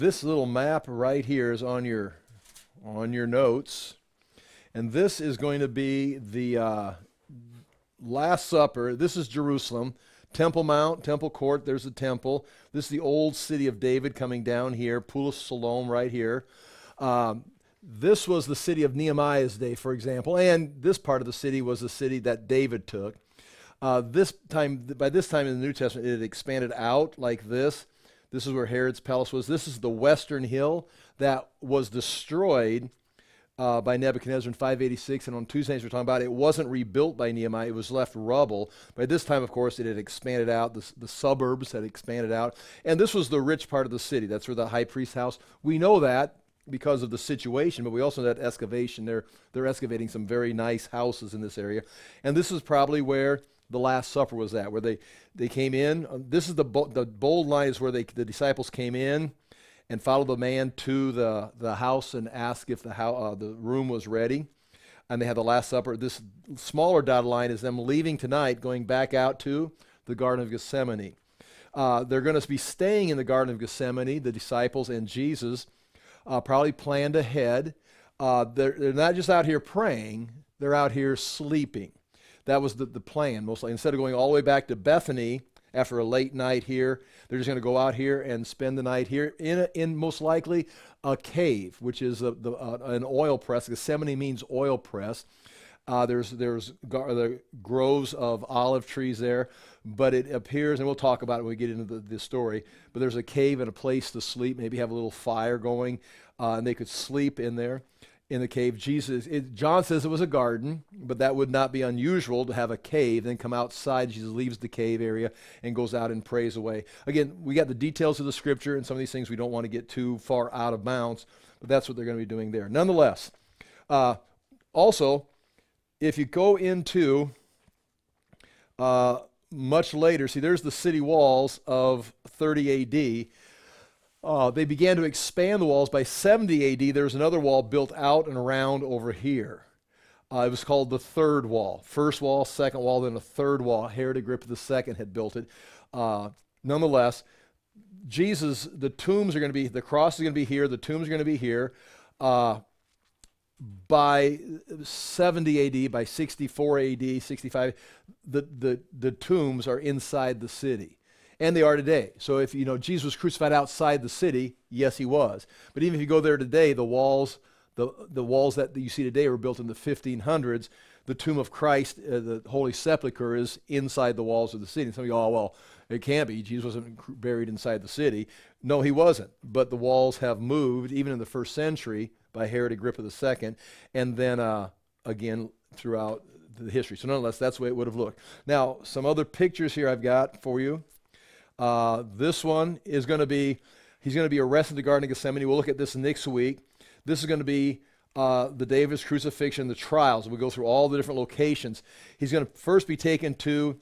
This little map right here is on your notes, and this is going to be the Last Supper. This is Jerusalem, Temple Mount, Temple Court. There's the temple. This is the old city of David coming down here. Pool of Siloam right here. This was the city of Nehemiah's day, for example, and this part of the city was the city that David took. By this time in the New Testament, it had expanded out like this. This is where Herod's palace was. This is the western hill that was destroyed by Nebuchadnezzar in 586. And on Tuesdays we're talking about it wasn't rebuilt by Nehemiah. It was left rubble. By this time, of course, it had expanded out. The suburbs had expanded out. And this was the rich part of the city. That's where the high priest's house. We know that because of the situation, but we also know that excavation. They're excavating some very nice houses in this area. And this is probably where the Last Supper was at, where they came in. This is the bold line is where the disciples came in and followed the man to the house and asked if the room was ready. And they had the Last Supper. This smaller dotted line is them leaving tonight, going back out to the Garden of Gethsemane. They're going to be staying in the Garden of Gethsemane, the disciples and Jesus, probably planned ahead. They're not just out here praying, they're out here sleeping. That was the plan, mostly. Instead of going all the way back to Bethany after a late night here, they're just going to go out here and spend the night here in most likely a cave, which is an oil press. Gethsemane means oil press. There's the groves of olive trees there, but it appears, and we'll talk about it when we get into the story, but there's a cave and a place to sleep, maybe have a little fire going, and they could sleep in there. In the cave, John says it was a garden, but that would not be unusual to have a cave, then come outside. Jesus leaves the cave area and goes out and prays away. Again, we got the details of the scripture, and some of these things we don't want to get too far out of bounds, but that's what they're going to be doing there. Nonetheless, also, if you go into much later, see, there's the city walls of 30 A.D., they began to expand the walls. By 70 A.D., there was another wall built out and around over here. It was called the third wall. First wall, second wall, then a third wall. Herod Agrippa II had built it. Nonetheless, Jesus, the tombs are going to be, the cross is going to be here, the tombs are going to be here. By 70 A.D., by 64 A.D., 65, the tombs are inside the city. And they are today. So if Jesus was crucified outside the city, yes, he was. But even if you go there today, the walls that you see today were built in the 1500s. The tomb of Christ, the Holy Sepulchre, is inside the walls of the city. And some of you, oh, well, it can't be. Jesus wasn't buried inside the city. No, he wasn't. But the walls have moved, even in the first century, by Herod Agrippa II, and then again throughout the history. So nonetheless, that's the way it would have looked. Now, some other pictures here I've got for you. This one is going to be, he's going to be arrested in the Garden of Gethsemane. We'll look at this next week. This is going to be the day of his crucifixion, the trials. We'll go through all the different locations. He's going to first be taken to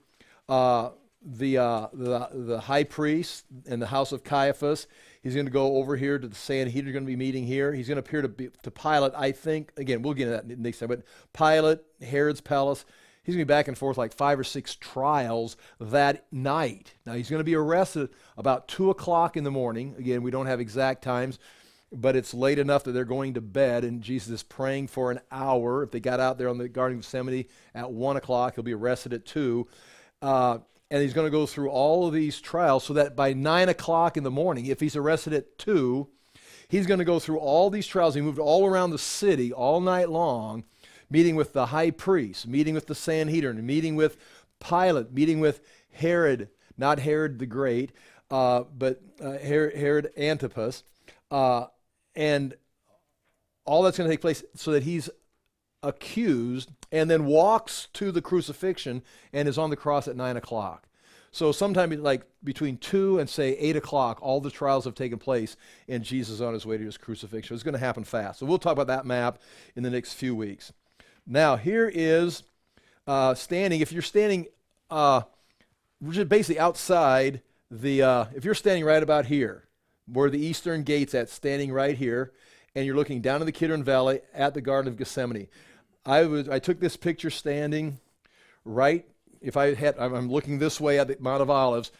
the high priest in the house of Caiaphas. He's going to go over here to the Sanhedrin, going to be meeting here. He's going to appear to Pilate, I think. Again, we'll get into that next time. But Pilate, Herod's palace. He's going to be back and forth like 5 or 6 trials that night. Now, he's going to be arrested about 2 o'clock in the morning. Again, we don't have exact times, but it's late enough that they're going to bed, and Jesus is praying for an hour. If they got out there on the Garden of Gethsemane at 1 o'clock, he'll be arrested at 2. And he's going to go through all of these trials so that by 9 o'clock in the morning, if he's arrested at 2, he's going to go through all these trials. He moved all around the city all night long, meeting with the high priest, meeting with the Sanhedrin, meeting with Pilate, meeting with Herod, not Herod the Great, but Herod Antipas. And all that's going to take place so that he's accused and then walks to the crucifixion and is on the cross at 9 o'clock. So sometime like between 2 and say 8 o'clock, all the trials have taken place and Jesus is on his way to his crucifixion. It's going to happen fast. So we'll talk about that map in the next few weeks. Now, here is standing. If you're standing basically outside if you're standing right about here, where the eastern gate's at, standing right here, and you're looking down in the Kidron Valley at the Garden of Gethsemane. I took this picture standing right, I'm looking this way at the Mount of Olives.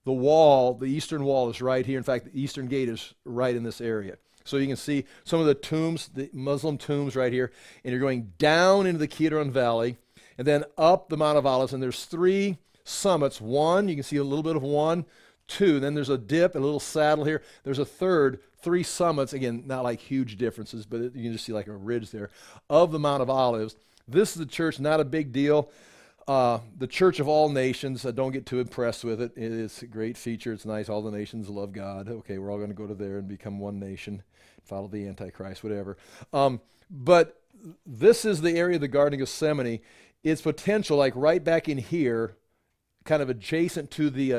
the wall, the eastern wall is right here. In fact, the eastern gate is right in this area. So you can see some of the tombs, the Muslim tombs right here, and you're going down into the Kidron Valley and then up the Mount of Olives, and there's 3 summits. One, you can see a little bit of one, 2, then there's a dip, a little saddle here. There's a third, 3 summits, again, not like huge differences, but you can just see like a ridge there, of the Mount of Olives. This is the church, not a big deal. The church of all nations, don't get too impressed with it. It is a great feature. It's nice. All the nations love God. Okay, we're all going to go to there and become one nation, follow the Antichrist, whatever. But this is the area of the Garden of Gethsemane. Its potential, like right back in here, kind of adjacent to the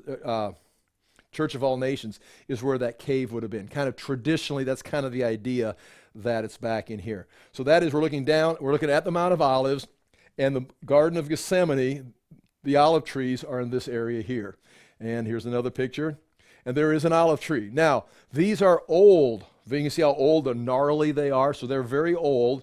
Church of all nations, is where that cave would have been. Kind of traditionally, that's kind of the idea that it's back in here. So that is, we're looking down, we're looking at the Mount of Olives, and the Garden of Gethsemane, the olive trees are in this area here. And here's another picture. And there is an olive tree. Now, these are old. You can see how old and gnarly they are. So they're very old.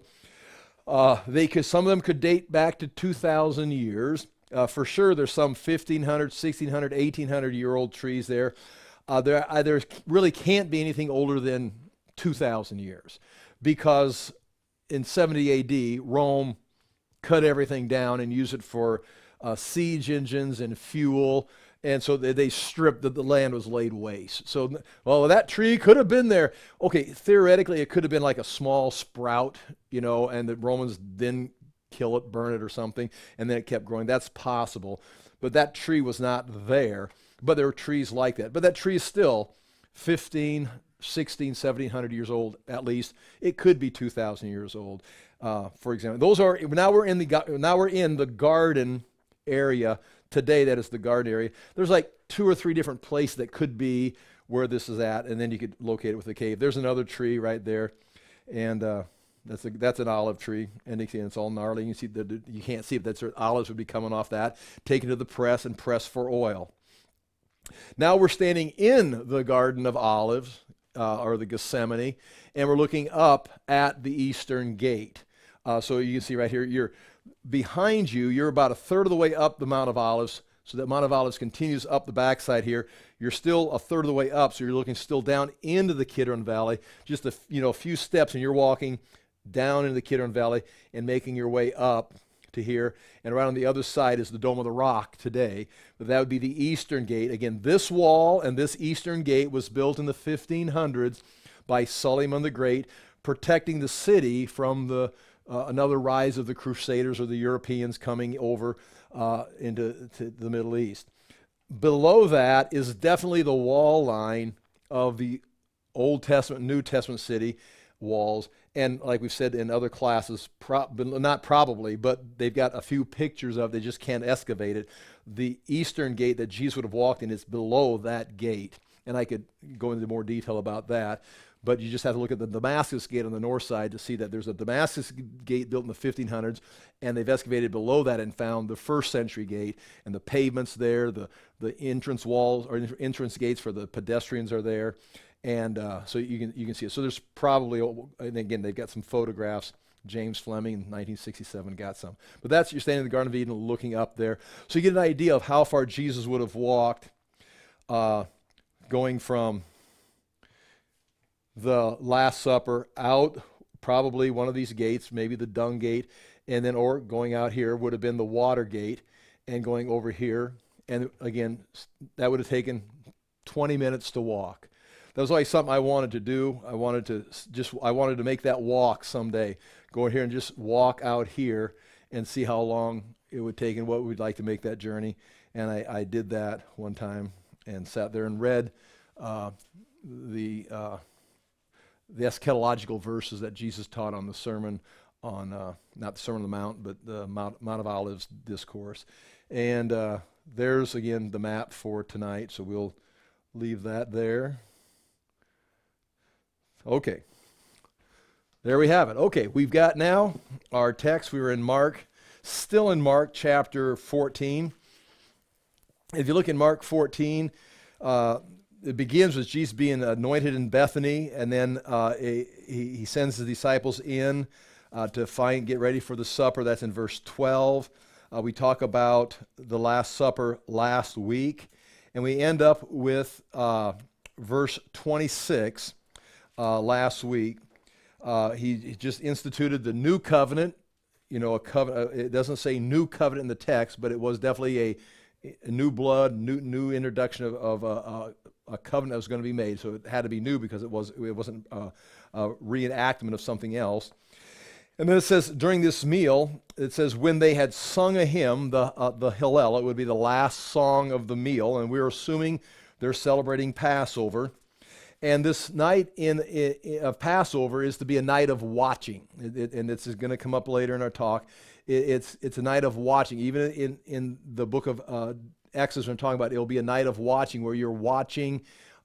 Some of them could date back to 2,000 years. For sure, there's some 1,500, 1,600, 1,800-year-old trees there. There really can't be anything older than 2,000 years. Because in 70 A.D., Rome cut everything down and used it for siege engines and fuel. And so they stripped, the land was laid waste. So, well, that tree could have been there. Okay, theoretically, it could have been like a small sprout, and the Romans didn't kill it, burn it or something, and then it kept growing. That's possible. But that tree was not there. But there were trees like that. But that tree is still 15, 16, 1,700 years old at least. It could be 2,000 years old, for example. Those are, now we're in the garden area today. That is the garden area. There's like 2 or 3 different places that could be where this is at, and then you could locate it with the cave. There's another tree right there, and that's an olive tree, and it's all gnarly. You see you can't see it. That's olives would be coming off that, taken to the press and pressed for oil. Now we're standing in the Garden of Olives, or the Gethsemane, and we're looking up at the eastern gate. So you can see right here, behind you, you're about a third of the way up the Mount of Olives. So that Mount of Olives continues up the backside here. You're still a third of the way up, so you're looking still down into the Kidron Valley. Just a few steps, and you're walking down into the Kidron Valley and making your way up to here. And right on the other side is the Dome of the Rock today. But that would be the eastern gate. Again, this wall and this eastern gate was built in the 1500s by Suleiman the Great, protecting the city from another rise of the Crusaders or the Europeans coming over into the Middle East. Below that is definitely the wall line of the Old Testament, New Testament city walls. And like we've said in other classes, not probably, but they've got a few pictures of, they just can't excavate it. The eastern gate that Jesus would have walked in is below that gate. And I could go into more detail about that. But you just have to look at the Damascus gate on the north side to see that there's a Damascus gate built in the 1500s, and they've excavated below that and found the first century gate, and the pavements there, the entrance walls or entrance gates for the pedestrians are there. And so you can see it. So there's probably, and again, they've got some photographs. James Fleming in 1967 got some. But you're standing in the Garden of Eden looking up there. So you get an idea of how far Jesus would have walked going from the Last Supper out probably one of these gates, maybe the Dung Gate, and then or going out here would have been the Water Gate, and going over here. And again, that would have taken 20 minutes to walk. That was always something I wanted to do. I wanted to make that walk someday. Go in here and just walk out here and see how long it would take and what we'd like to make that journey. And I did that one time and sat there and read the eschatological verses that Jesus taught on the sermon on, not the Sermon on the Mount, but the Mount of Olives discourse. And there's, again, the map for tonight, so we'll leave that there. Okay, there we have it. Okay, we've got now our text. We were in Mark, still in Mark chapter 14. If you look in Mark 14, it begins with Jesus being anointed in Bethany, and then he sends the disciples in to get ready for the supper. That's in verse 12. We talk about the Last Supper last week. And we end up with verse 26 last week. He just instituted the new covenant. You know, a covenant. It doesn't say new covenant in the text, but it was definitely a new blood, new introduction of a covenant that was going to be made. So it had to be new because it wasn't a reenactment of something else. And then it says during this meal, it says when they had sung a hymn, the Hallel, it would be the last song of the meal, and we're assuming they're celebrating Passover. And this night of Passover is to be a night of watching, and this is going to come up later in our talk. It's a night of watching. Even in the book of Exodus, when I'm talking about, it'll be a night of watching where you're watching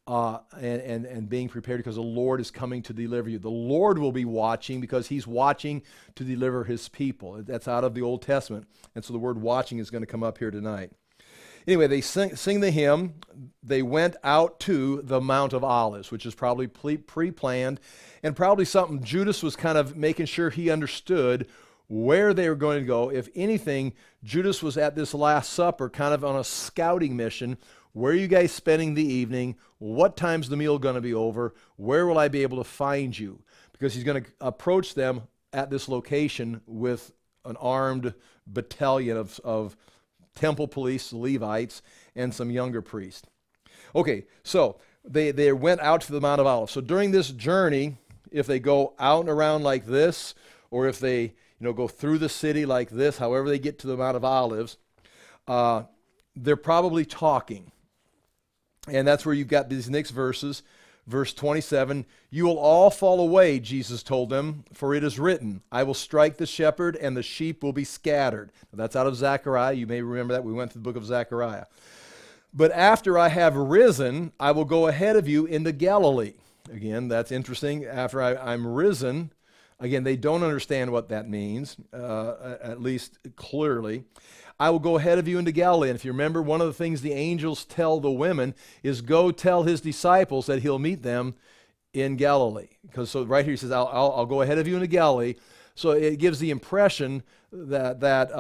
and being prepared because the Lord is coming to deliver you. The Lord will be watching because he's watching to deliver his people. That's out of the Old Testament. And so the word watching is going to come up here tonight. Anyway, they sing the hymn. They went out to the Mount of Olives, which is probably pre-planned and probably something Judas was kind of making sure he understood where they were going to go. If anything, Judas was at this Last Supper kind of on a scouting mission. Where are you guys spending the evening? What time's the meal going to be over? Where will I be able to find you? Because he's going to approach them at this location with an armed battalion of temple police, Levites, and some younger priests. Okay, so they went out to the Mount of Olives. So during this journey, if they go out and around like this, or if they go through the city like this, however they get to the Mount of Olives, they're probably talking. And that's where you've got these next verses. Verse 27, you will all fall away, Jesus told them, for it is written, I will strike the shepherd and the sheep will be scattered. Now, that's out of Zechariah. You may remember that. We went through the book of Zechariah. But after I have risen, I will go ahead of you into Galilee. Again, that's interesting. After I'm risen, again, they don't understand what that means, at least clearly. I will go ahead of you into Galilee. And if you remember, one of the things the angels tell the women is go tell his disciples that he'll meet them in Galilee. Because so right here he says, I'll go ahead of you into Galilee. So it gives the impression that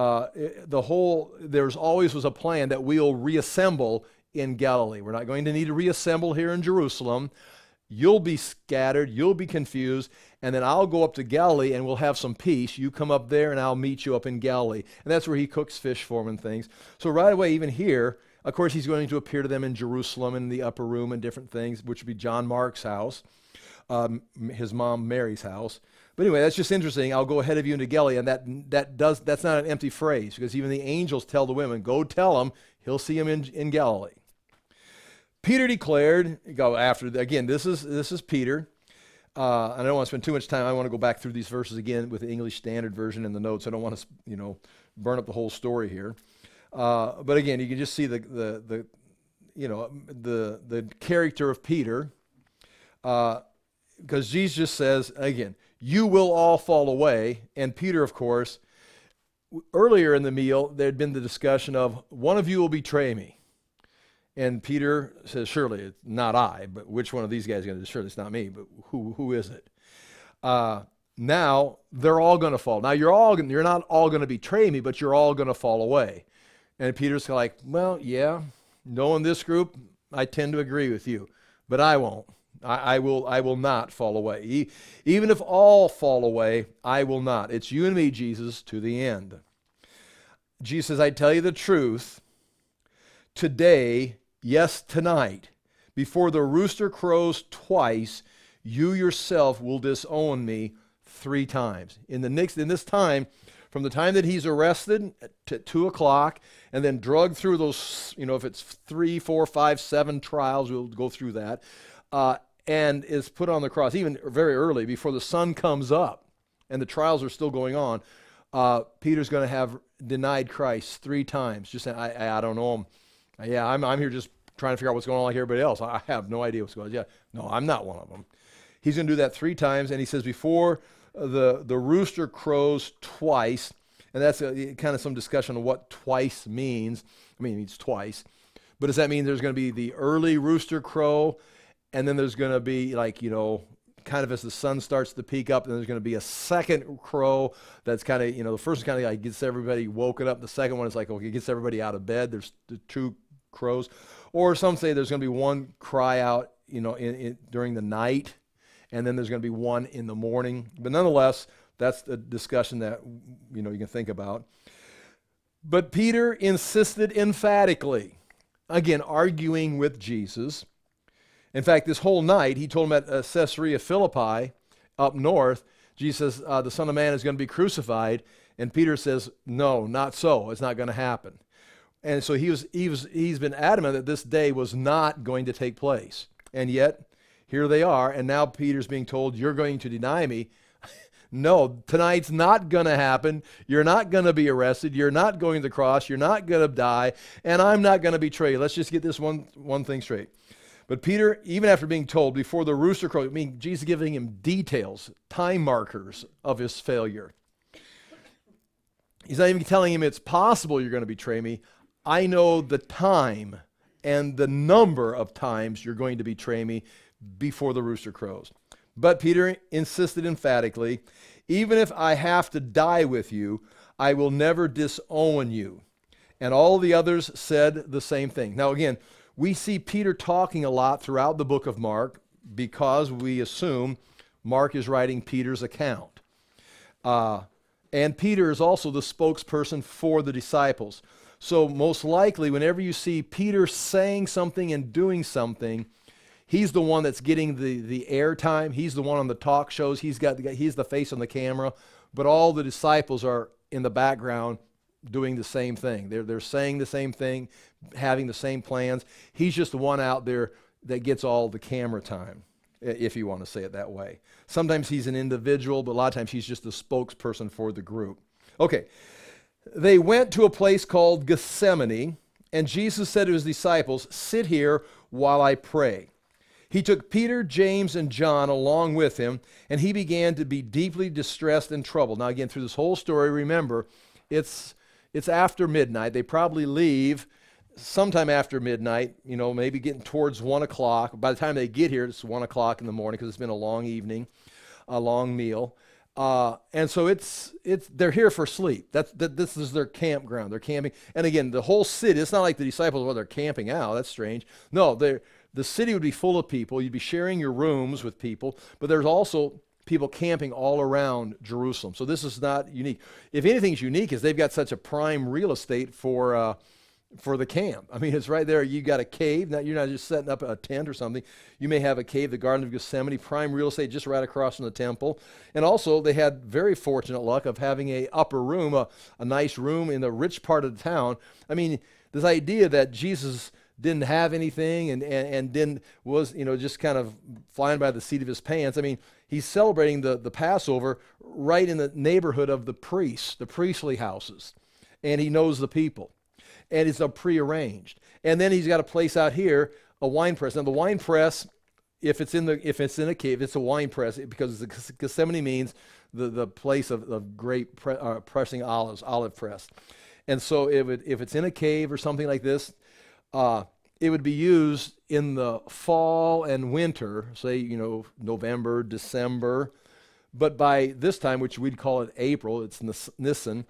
there's always was a plan that we'll reassemble in Galilee. We're not going to need to reassemble here in Jerusalem. You'll be scattered, you'll be confused, and then I'll go up to Galilee and we'll have some peace. You come up there and I'll meet you up in Galilee. And that's where he cooks fish for them and things. So right away, even here, of course, he's going to appear to them in Jerusalem in the upper room and different things, which would be John Mark's house, his mom Mary's house. But anyway, that's just interesting. I'll go ahead of you into Galilee, and that's not an empty phrase, because even the angels tell the women, go tell him, he'll see him in Galilee. Peter declared, again, this is Peter. I don't want to spend too much time. I want to go back through these verses again with the English Standard Version in the notes. I don't want to, burn up the whole story here. But again, you can just see the character of Peter, because Jesus just says, again, you will all fall away. And Peter, of course, earlier in the meal, there had been the discussion of one of you will betray me. And Peter says, surely it's not I, but which one of these guys is going to do? Surely it's not me, but who is it? Now they're all going to fall. Now you're not all going to betray me, but you're all going to fall away. And Peter's like, well, yeah, knowing this group, I tend to agree with you, but I won't. I will not fall away. Even if all fall away, I will not. It's you and me, Jesus, to the end. Jesus says, I tell you the truth, today, yes, tonight, before the rooster crows twice, you yourself will disown me 3 times. In this time, from the time that he's arrested to 2 o'clock and then drugged through those, if it's 3, 4, 5, 7 trials, we'll go through that, and is put on the cross, even very early, before the sun comes up and the trials are still going on, Peter's going to have denied Christ 3 times. Just saying, I don't know him. Yeah, I'm here just trying to figure out what's going on like everybody else. I have no idea what's going on. Yeah, no, I'm not one of them. He's going to do that 3 times, and he says before the rooster crows twice, and that's kind of some discussion of what twice means. I mean, it means twice. But does that mean there's going to be the early rooster crow, and then there's going to be kind of as the sun starts to peak up, and there's going to be a second crow that's kind of, the first kind of like gets everybody woken up. The second one is like, okay, gets everybody out of bed. There's the 2 crows. Or some say there's going to be one cry out, during the night, and then there's going to be one in the morning. But nonetheless, that's a discussion that, you can think about. But Peter insisted emphatically, again, arguing with Jesus. In fact, this whole night, he told him at Caesarea Philippi, up north, Jesus says, the Son of Man is going to be crucified. And Peter says, no, not so. It's not going to happen. And so he's been adamant that this day was not going to take place. And yet, here they are. And now Peter's being told, you're going to deny me. No, tonight's not going to happen. You're not going to be arrested. You're not going to the cross. You're not going to die. And I'm not going to betray you. Let's just get this one thing straight. But Peter, even after being told before the rooster crowed, Jesus giving him details, time markers of his failure. He's not even telling him it's possible you're going to betray me. I know the time and the number of times you're going to betray me before the rooster crows. But Peter insisted emphatically, even if I have to die with you, I will never disown you. And all the others said the same thing. Now again, we see Peter talking a lot throughout the book of Mark because we assume Mark is writing Peter's account. And Peter is also the spokesperson for the disciples. So most likely, whenever you see Peter saying something and doing something, he's the one that's getting the airtime. He's the one on the talk shows. He's the face on the camera. But all the disciples are in the background doing the same thing. They're saying the same thing, having the same plans. He's just the one out there that gets all the camera time, if you want to say it that way. Sometimes he's an individual, but a lot of times he's just the spokesperson for the group. Okay, they went to a place called Gethsemane, and Jesus said to his disciples, sit here while I pray. He took Peter, James, and John along with him, and he began to be deeply distressed and troubled. Now again, through this whole story, remember, it's after midnight. They probably leave sometime after midnight, maybe getting towards 1 o'clock. By the time they get here, it's 1 o'clock in the morning because it's been a long evening, a long meal. And so they're here for sleep. This is their campground. They're camping. And again, the whole city, it's not like the disciples, they're camping out. That's strange. No, the city would be full of people. You'd be sharing your rooms with people, but there's also people camping all around Jerusalem. So this is not unique. If anything's unique is they've got such a prime real estate for the camp. It's right there. You got a cave. Now, you're not just setting up a tent or something. You may have a cave, the Garden of Gethsemane, prime real estate just right across from the temple. And also they had very fortunate luck of having a upper room, a nice room in the rich part of the town. This idea that Jesus didn't have anything and was just kind of flying by the seat of his pants. He's celebrating the Passover right in the neighborhood of the priests, the priestly houses, and he knows the people, and it's prearranged. And then he's got a place out here, a wine press. Now the wine press, if it's in a cave, it's a wine press because Gethsemane means the place of great pressing olive press. And so if it's in a cave or something like this, it would be used in the fall and winter, say, November, December. But by this time, which we'd call it April, it's Nisan,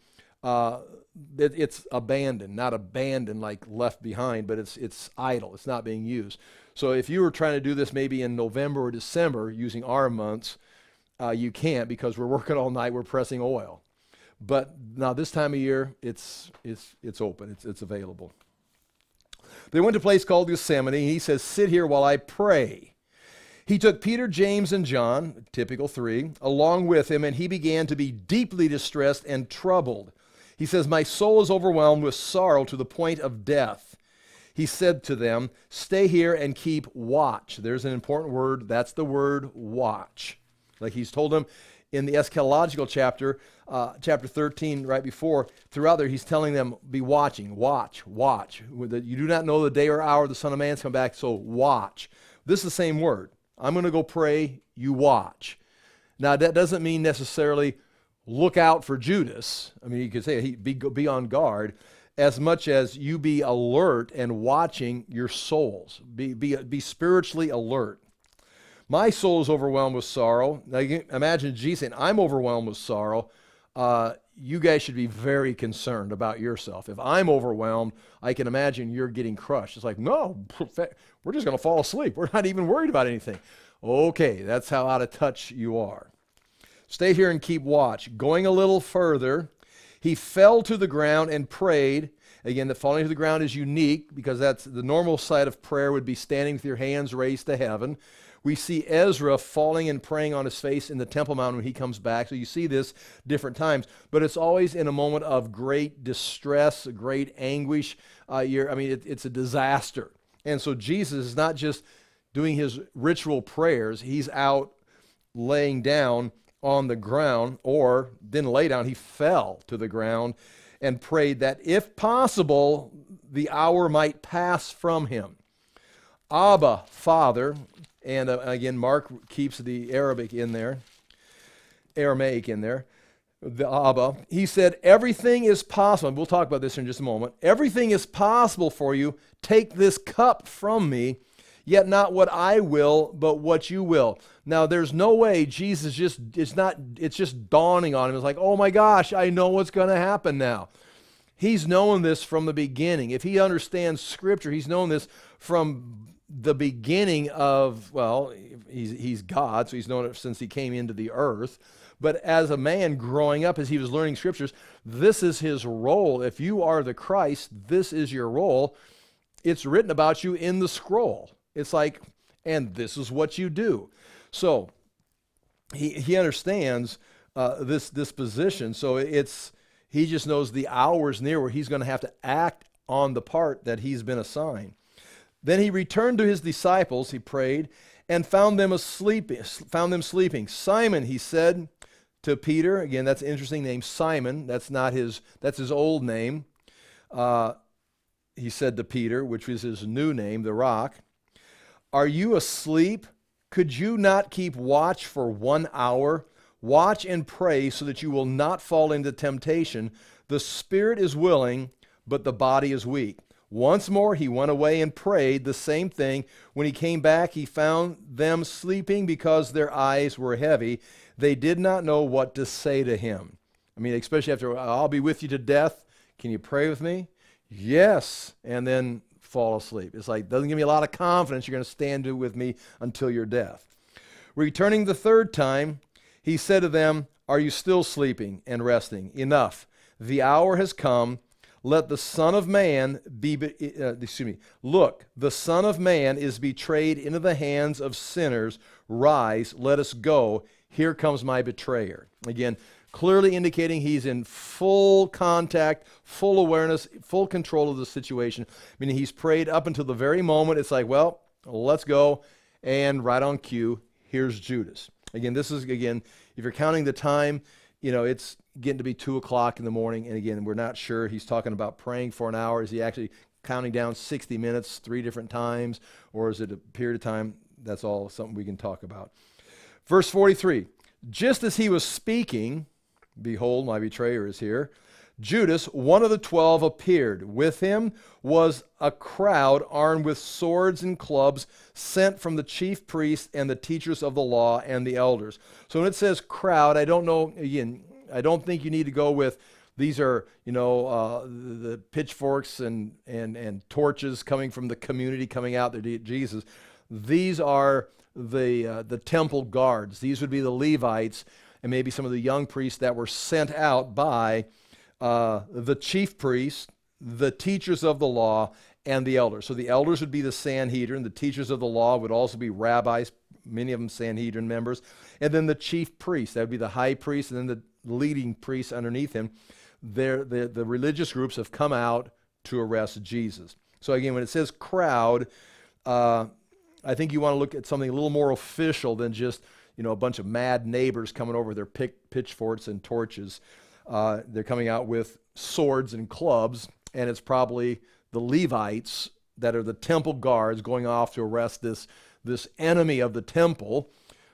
it's abandoned, not abandoned like left behind, but it's idle. It's not being used. So if you were trying to do this maybe in November or December using our months, you can't because we're working all night, we're pressing oil. But now this time of year, it's open, it's available. They went to a place called Gethsemane. He says, sit here while I pray. He took Peter, James, and John, typical three, along with him, and he began to be deeply distressed and troubled. He says, my soul is overwhelmed with sorrow to the point of death. He said to them, stay here and keep watch. There's an important word. That's the word watch. Like he's told them in the eschatological chapter 13, right before, throughout there, he's telling them, be watching, watch. You do not know the day or hour the Son of Man's come back, so watch. This is the same word. I'm going to go pray, you watch. Now, that doesn't mean necessarily look out for Judas. You could say be on guard, as much as you be alert and watching your souls. Be spiritually alert. My soul is overwhelmed with sorrow. Now, you can imagine Jesus saying, I'm overwhelmed with sorrow. you guys should be very concerned about yourself. If I'm overwhelmed, I can imagine you're getting crushed. It's like, no, we're just going to fall asleep. We're not even worried about anything. Okay, that's how out of touch you are. Stay here and keep watch. Going a little further, he fell to the ground and prayed. Again, the falling to the ground is unique because that's the normal side of prayer would be standing with your hands raised to heaven. We see Ezra falling and praying on his face in the Temple Mount when he comes back. So you see this different times, but it's always in a moment of great distress, great anguish. It's a disaster. And so Jesus is not just doing his ritual prayers. He's out laying down on the ground, or didn't lay down. He fell to the ground and prayed that if possible, the hour might pass from him. Abba, Father. And again, Mark keeps the Aramaic in there, the Abba. He said, everything is possible. And we'll talk about this in just a moment. Everything is possible for you. Take this cup from me, yet not what I will, but what you will. Now, there's no way Jesus it's just dawning on him. It's like, oh my gosh, I know what's going to happen now. He's known this from the beginning. If he understands Scripture, he's known this from the beginning of, well, he's God, so he's known it since he came into the earth. But as a man growing up, as he was learning Scriptures, this is his role. If you are the Christ, this is your role. It's written about you in the scroll. It's like, and this is what you do. So he understands this position. So he just knows the hour's near where he's going to have to act on the part that he's been assigned. Then he returned to his disciples, he prayed, and found them sleeping. Simon, he said to Peter, again, that's an interesting name, Simon. That's his old name. He said to Peter, which was his new name, the Rock, are you asleep? Could you not keep watch for 1 hour? Watch and pray so that you will not fall into temptation. The spirit is willing, but the body is weak. Once more he went away and prayed the same thing. When he came back, he found them sleeping because their eyes were heavy. They did not know what to say to him. I mean, especially after, I'll be with you to death. Can you pray with me? Yes. And then fall asleep. It's like, doesn't give me a lot of confidence you're going to stand with me until your death. Returning the third time, he said to them, are you still sleeping and resting? Enough. The hour has come. Let the Son of Man Look, the Son of Man is betrayed into the hands of sinners. Rise, let us go. Here comes my betrayer. Again, clearly indicating he's in full contact, full awareness, full control of the situation. Meaning he's prayed up until the very moment. It's like, well, let's go. And right on cue, here's Judas. Again, if you're counting the time, it's getting to be 2 o'clock in the morning. And again, we're not sure. He's talking about praying for an hour. Is he actually counting down 60 minutes 3 different times? Or is it a period of time? That's all something we can talk about. Verse 43, just as he was speaking, behold, my betrayer is here. Judas, one of the 12, appeared. With him was a crowd armed with swords and clubs sent from the chief priests and the teachers of the law and the elders. So when it says crowd, I don't know, again, I don't think you need to go with these are, the pitchforks and torches coming from the community coming out there to Jesus. These are the temple guards. These would be the Levites and maybe some of the young priests that were sent out by the chief priests, the teachers of the law, and the elders. So the elders would be the Sanhedrin. The teachers of the law would also be rabbis, many of them Sanhedrin members. And then the chief priest, that would be the high priest, and then the leading priests underneath him. The religious groups have come out to arrest Jesus. So again, when it says crowd, I think you want to look at something a little more official than just a bunch of mad neighbors coming over with their pitchforks and torches. They're coming out with swords and clubs, and it's probably the Levites that are the temple guards going off to arrest this enemy of the temple,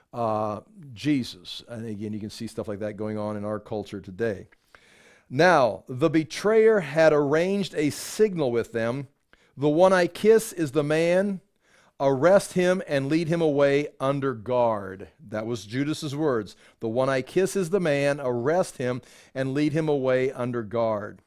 Jesus. And again, you can see stuff like that going on in our culture today. Now, the betrayer had arranged a signal with them. The one I kiss is the man. arrest him and lead him away under guard. That was Judas's words. The one I kiss is the man. Arrest him and lead him away under guard.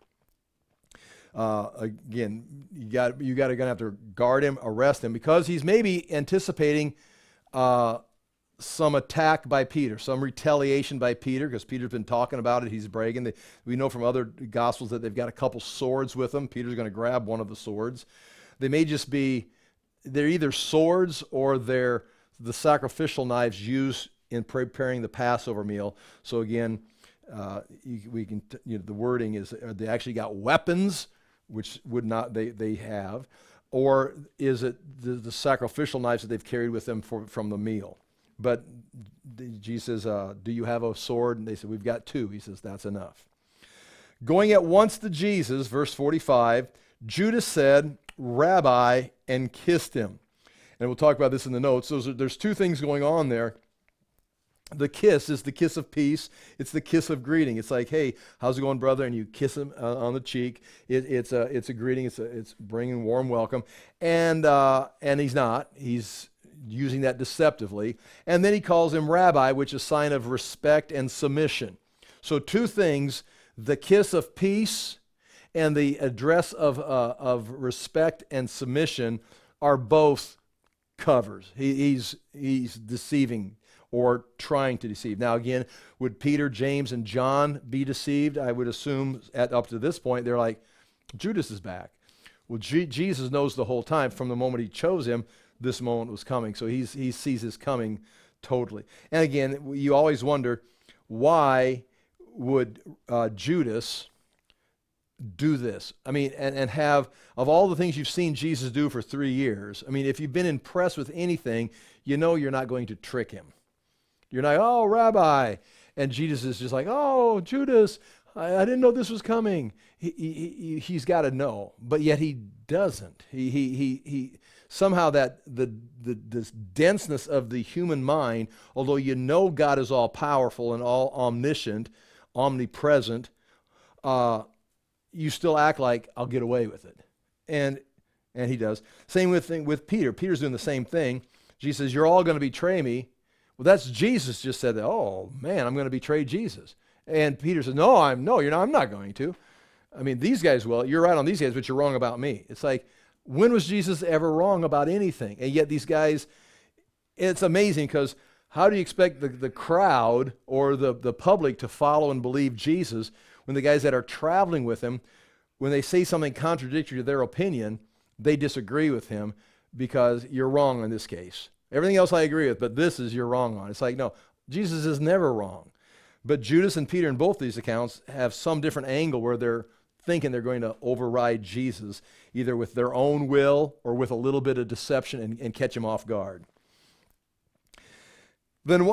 Again, you got to gonna have to guard him, arrest him, because he's maybe anticipating some attack by Peter, some retaliation by Peter, because Peter's been talking about it. He's bragging. We know from other Gospels that they've got a couple swords with them. Peter's going to grab one of the swords. They may just be, they're either swords or they're the sacrificial knives used in preparing the Passover meal. So again, the wording is, they actually got weapons, which would not they have, or is it the sacrificial knives that they've carried with them from the meal? But Jesus says, do you have a sword? And they said, we've got two. He says, that's enough. Going at once to Jesus, verse 45, Judas said, Rabbi, and kissed him. And we'll talk about this in the notes. There's two things going on there. The kiss is the kiss of peace. It's the kiss of greeting. It's like, hey, how's it going, brother? And you kiss him on the cheek. It's a greeting. It's bringing warm welcome. And he's not. He's using that deceptively. And then he calls him Rabbi, which is a sign of respect and submission. So two things: the kiss of peace and the address of respect and submission are both covers. He's deceiving or trying to deceive. Now again, would Peter, James, and John be deceived? I would assume up to this point, they're like, Judas is back. Well, Jesus knows the whole time, from the moment he chose him, this moment was coming. So he sees his coming totally. And again, you always wonder, why would Judas do this? I mean, and have, of all the things you've seen Jesus do for 3 years, I mean, if you've been impressed with anything, you know you're not going to trick him. You're not, oh, Rabbi. And Jesus is just like, oh, Judas, I didn't know this was coming. He's got to know, but yet he doesn't. He somehow this denseness of the human mind, although you know God is all powerful and all omniscient, omnipresent, you still act like, I'll get away with it. And he does. Same with Peter. Peter's doing the same thing. Jesus says, you're all going to betray me. Well, that's Jesus just said that. Oh, man, I'm going to betray Jesus. And Peter says, no, you're not. I'm not going to. I mean, these guys will. You're right on these guys, but you're wrong about me. It's like, when was Jesus ever wrong about anything? And yet these guys, it's amazing, because how do you expect the crowd or the public to follow and believe Jesus when the guys that are traveling with him, when they say something contradictory to their opinion, they disagree with him because you're wrong in this case. Everything else I agree with, but this is you're wrong on. It's like, no, Jesus is never wrong. But Judas and Peter in both these accounts have some different angle where they're thinking they're going to override Jesus, either with their own will or with a little bit of deception and catch him off guard. Then,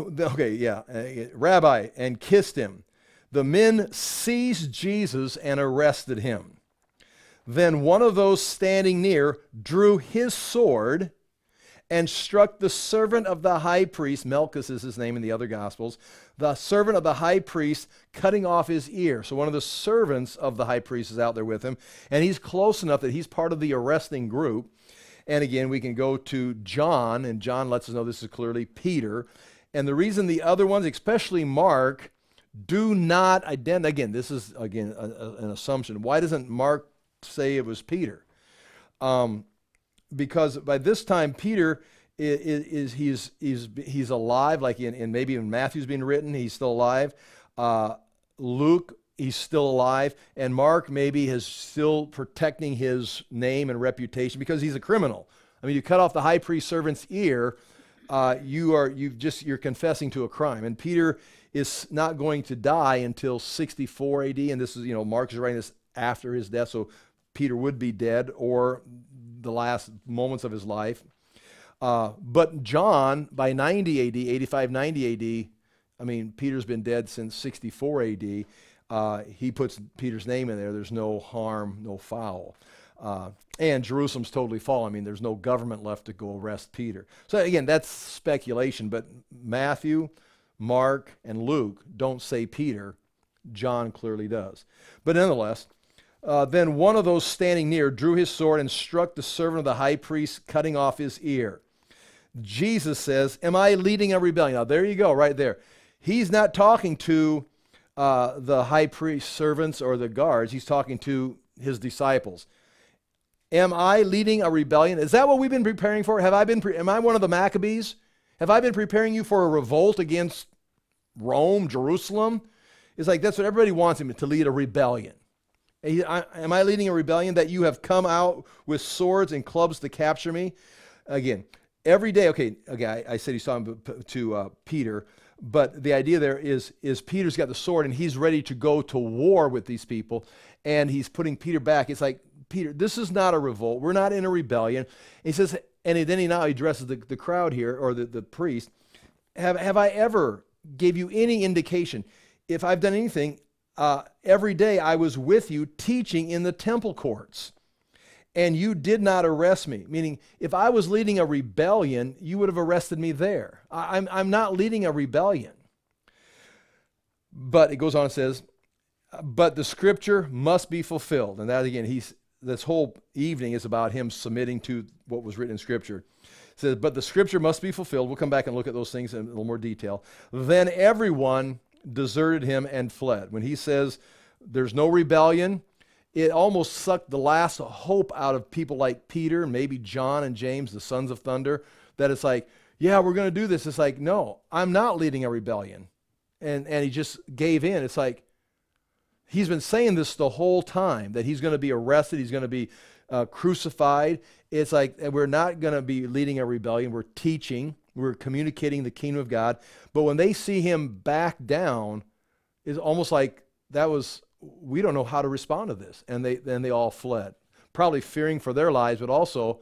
Rabbi, and kissed him. The men seized Jesus and arrested him. Then one of those standing near drew his sword and struck the servant of the high priest. Malchus is his name in the other Gospels. The servant of the high priest, cutting off his ear. So one of the servants of the high priest is out there with him, and he's close enough that he's part of the arresting group. And again, we can go to John, and John lets us know this is clearly Peter. And the reason the other ones, especially Mark, do not identify, again, this is, an assumption. Why doesn't Mark say it was Peter? Because by this time, Peter he's alive, like in maybe in Matthew's being written, he's still alive. Luke, he's still alive. And Mark maybe is still protecting his name and reputation because he's a criminal. I mean, you cut off the high priest servant's ear, you're confessing to a crime. And Peter is not going to die until 64 AD. And this is, Mark is writing this after his death, so Peter would be dead or the last moments of his life. But John, by 90 AD, 85, 90 AD, I mean, Peter's been dead since 64 AD. He puts Peter's name in there. There's no harm, no foul. And Jerusalem's totally fallen. I mean, there's no government left to go arrest Peter. So again, that's speculation, but Matthew, Mark, and Luke don't say Peter. John clearly does. But nonetheless, Then one of those standing near drew his sword and struck the servant of the high priest, cutting off his ear. Jesus says, am I leading a rebellion? Now, there you go, right there. He's not talking to the high priest servants or the guards. He's talking to his disciples. Am I leading a rebellion? Is that what we've been preparing for? Am I one of the Maccabees? Have I been preparing you for a revolt against Rome, Jerusalem? It's like that's what everybody wants him to lead, a rebellion. Am I leading a rebellion that you have come out with swords and clubs to capture me? Again, every day, okay, I said he's talking to Peter, but the idea there is Peter's got the sword and he's ready to go to war with these people, and he's putting Peter back. It's like, Peter, this is not a revolt. We're not in a rebellion. He says, and then he addresses the crowd here, or the priest. Have I ever gave you any indication? If I've done anything, every day I was with you teaching in the temple courts, and you did not arrest me. Meaning, if I was leading a rebellion, you would have arrested me there. I'm not leading a rebellion. But it goes on and says, but the scripture must be fulfilled. And that again, this whole evening is about him submitting to what was written in scripture. It says, but the scripture must be fulfilled. We'll come back and look at those things in a little more detail. Then everyone deserted him and fled. When he says there's no rebellion, it almost sucked the last hope out of people like Peter, maybe John and James, the sons of thunder, that it's like, yeah, we're going to do this. It's like, no, I'm not leading a rebellion. And he just gave in. It's like, he's been saying this the whole time, that he's going to be arrested, he's going to be crucified. It's like, we're not going to be leading a rebellion. We're teaching, we're communicating the kingdom of God. But when they see him back down, it's almost like we don't know how to respond to this. And they all fled, probably fearing for their lives, but also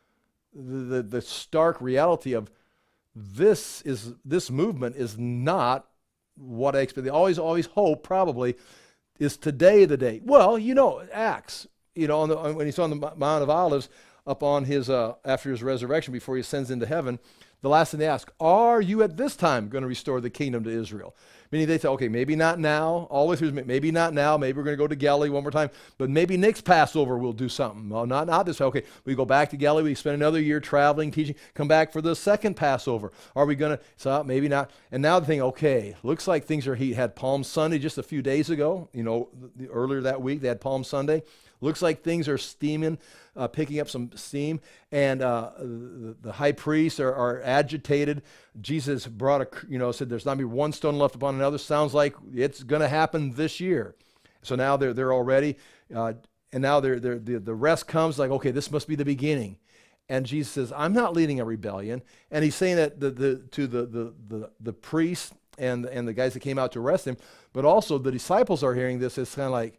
the stark reality of this movement is not what I expect. They always hope, probably, is today the day. Well, Acts, when he's on the Mount of Olives, up on his, after his resurrection, before he ascends into heaven, the last thing they ask, are you at this time going to restore the kingdom to Israel? Meaning they say, okay, maybe not now, all the way through, maybe not now, maybe we're going to go to Galilee one more time, but maybe next Passover we'll do something. Well, not this, okay, we go back to Galilee, we spend another year traveling, teaching, come back for the second Passover. Are we going to, so maybe not. And now the thing, okay, looks like things he had Palm Sunday just a few days ago, earlier that week, they had Palm Sunday. Looks like things are steaming, picking up some steam, and the high priests are agitated. Jesus said there's not be one stone left upon another. Sounds like it's going to happen this year. So now they're all ready, and now the rest comes. Like, okay, this must be the beginning. And Jesus says, I'm not leading a rebellion. And he's saying that to the priests and the guys that came out to arrest him, but also the disciples are hearing this. It's kind of like,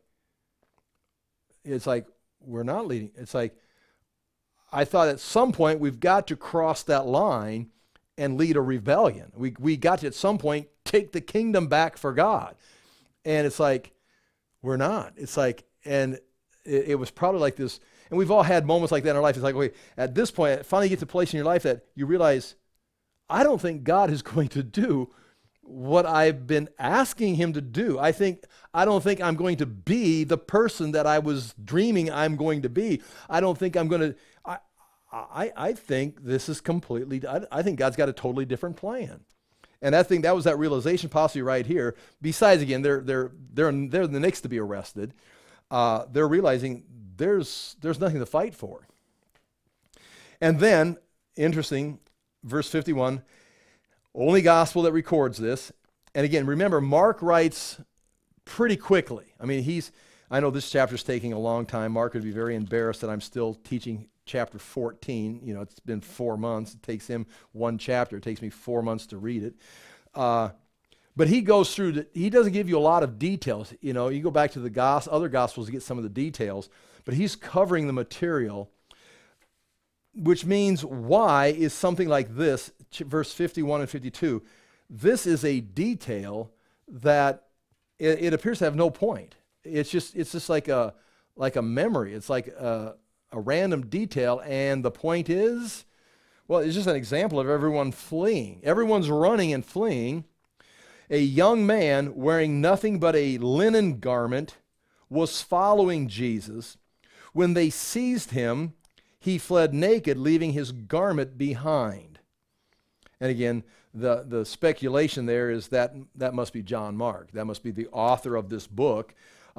we're not leading. It's like, I thought at some point we've got to cross that line and lead a rebellion. We got to at some point take the kingdom back for God. And it's like, we're not. It's like, and it was probably like this, and we've all had moments like that in our life. It's like, okay, at this point, finally you get to a place in your life that you realize, I don't think God is going to do what I've been asking him to do. I don't think I'm going to be the person that I was dreaming I'm going to be. I don't think I'm going to, I think this is completely, I think God's got a totally different plan. And I think that was that realization possibly right here. Besides, again, they're the next to be arrested. They're realizing there's nothing to fight for. And then, interesting, verse 51, only gospel that records this. And again, remember, Mark writes pretty quickly. I mean, I know this chapter's taking a long time. Mark would be very embarrassed that I'm still teaching chapter 14. It's been 4 months. It takes him one chapter. It takes me 4 months to read it. But he goes through, he doesn't give you a lot of details. You go back to the other gospels to get some of the details, but he's covering the material, which means why is something like this, verse 51 and 52. This is a detail that it appears to have no point. It's just like a memory. It's like a random detail, and the point is, well, it's just an example of everyone fleeing. Everyone's running and fleeing. A young man wearing nothing but a linen garment was following Jesus. When they seized him, he fled naked, leaving his garment behind. And again, the speculation there is that must be John Mark. That must be the author of this book.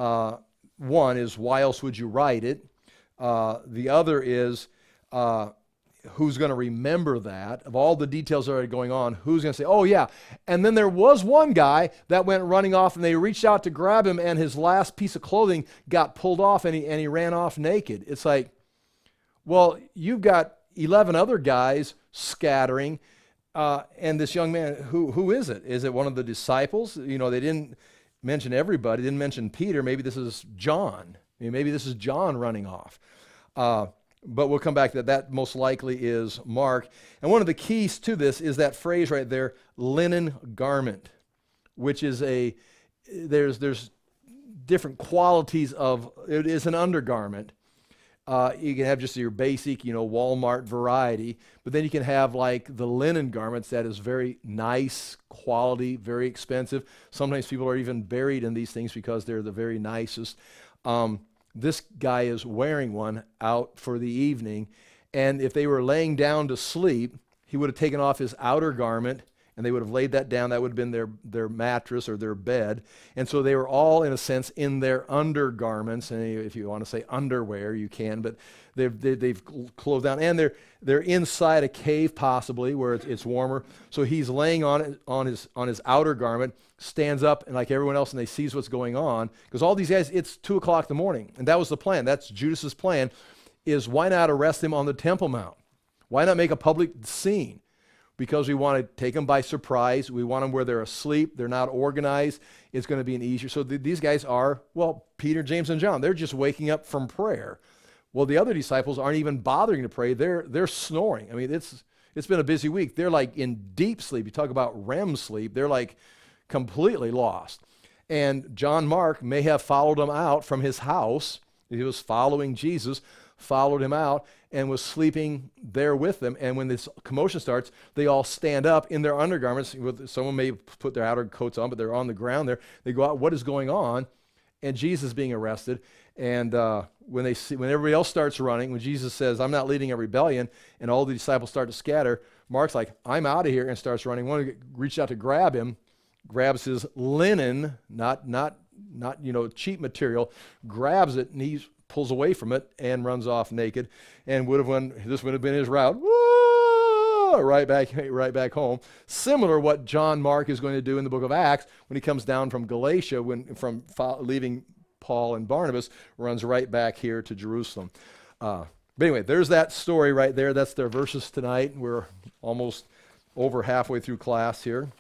One is, why else would you write it? The other is, who's going to remember that? Of all the details that are going on, who's going to say, oh yeah. And then there was one guy that went running off, and they reached out to grab him, and his last piece of clothing got pulled off, and he ran off naked. It's like, well, you've got 11 other guys scattering, and this young man, who is it? Is it one of the disciples? You know, they didn't mention everybody, didn't mention Peter. Maybe this is John. Maybe this is John running off. But we'll come back to that. That most likely is Mark. And one of the keys to this is that phrase right there, linen garment, which is there's different qualities of, it is an undergarment. You can have just your basic, Walmart variety, but then you can have like the linen garments that is very nice quality, very expensive. Sometimes people are even buried in these things because they're the very nicest. This guy is wearing one out for the evening, and if they were laying down to sleep, he would have taken off his outer garment, and they would have laid that down. That would have been their mattress or their bed. And so they were all, in a sense, in their undergarments. And if you want to say underwear, you can, but they've clothed down. And they're inside a cave, possibly, where it's warmer. So he's laying on his outer garment, stands up, and like everyone else, and they sees what's going on. Because all these guys, it's 2 o'clock in the morning. And that was the plan. That's Judas's plan, is why not arrest him on the Temple Mount? Why not make a public scene? Because we want to take them by surprise. We want them where they're asleep. They're not organized. It's going to be an easier. So these guys are, Peter, James, and John. They're just waking up from prayer. Well, the other disciples aren't even bothering to pray. They're snoring. I mean, it's been a busy week. They're like in deep sleep. You talk about REM sleep. They're like completely lost. And John Mark may have followed them out from his house. He was following Jesus, followed him out, and was sleeping there with them. And when this commotion starts, they all stand up in their undergarments. Someone may put their outer coats on, but they're on the ground there. They go out, what is going on? And Jesus is being arrested. And when everybody else starts running, when Jesus says, I'm not leading a rebellion, and all the disciples start to scatter, Mark's like, I'm out of here, and starts running. One reached out to grab him, grabs his linen, not cheap material, grabs it, and he pulls away from it and runs off naked. And this would have been his route, right back home. Similar what John Mark is going to do in the book of Acts when he comes down from Galatia, from leaving Paul and Barnabas, runs right back here to Jerusalem. But anyway, there's that story right there. That's their verses tonight. We're almost over halfway through class here.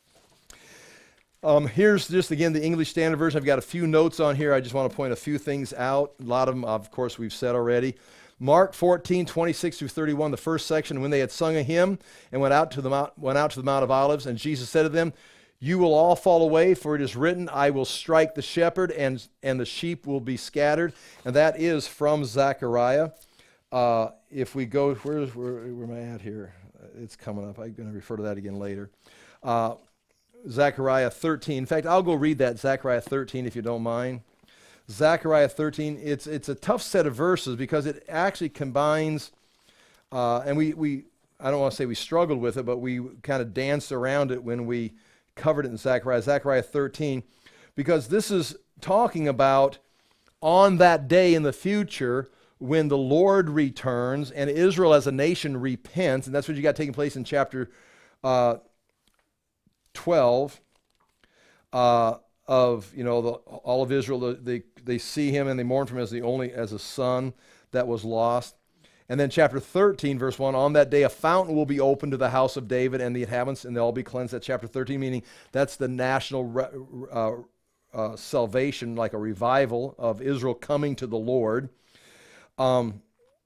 Here's just, again, the English Standard Version. I've got a few notes on here. I just want to point a few things out. A lot of them, of course, we've said already. Mark 14, 26 through 31, the first section, when they had sung a hymn and went out to the Mount of Olives, and Jesus said to them, you will all fall away, for it is written, I will strike the shepherd, and the sheep will be scattered. And that is from Zechariah. If we go, where am I at here? It's coming up. I'm going to refer to that again later. Zechariah 13. In fact, I'll go read that, Zechariah 13, if you don't mind. Zechariah 13, it's a tough set of verses because it actually combines, and we I don't want to say we struggled with it, but we kind of danced around it when we covered it in Zechariah 13, because this is talking about on that day in the future when the Lord returns and Israel as a nation repents, and that's what you got taking place in chapter 12 of all of Israel. They see him and they mourn for him as a son that was lost. And then chapter 13, verse 1, on that day a fountain will be opened to the house of David and the inhabitants, and they'll all be cleansed. That's chapter 13, meaning that's the national salvation, like a revival of Israel coming to the Lord. And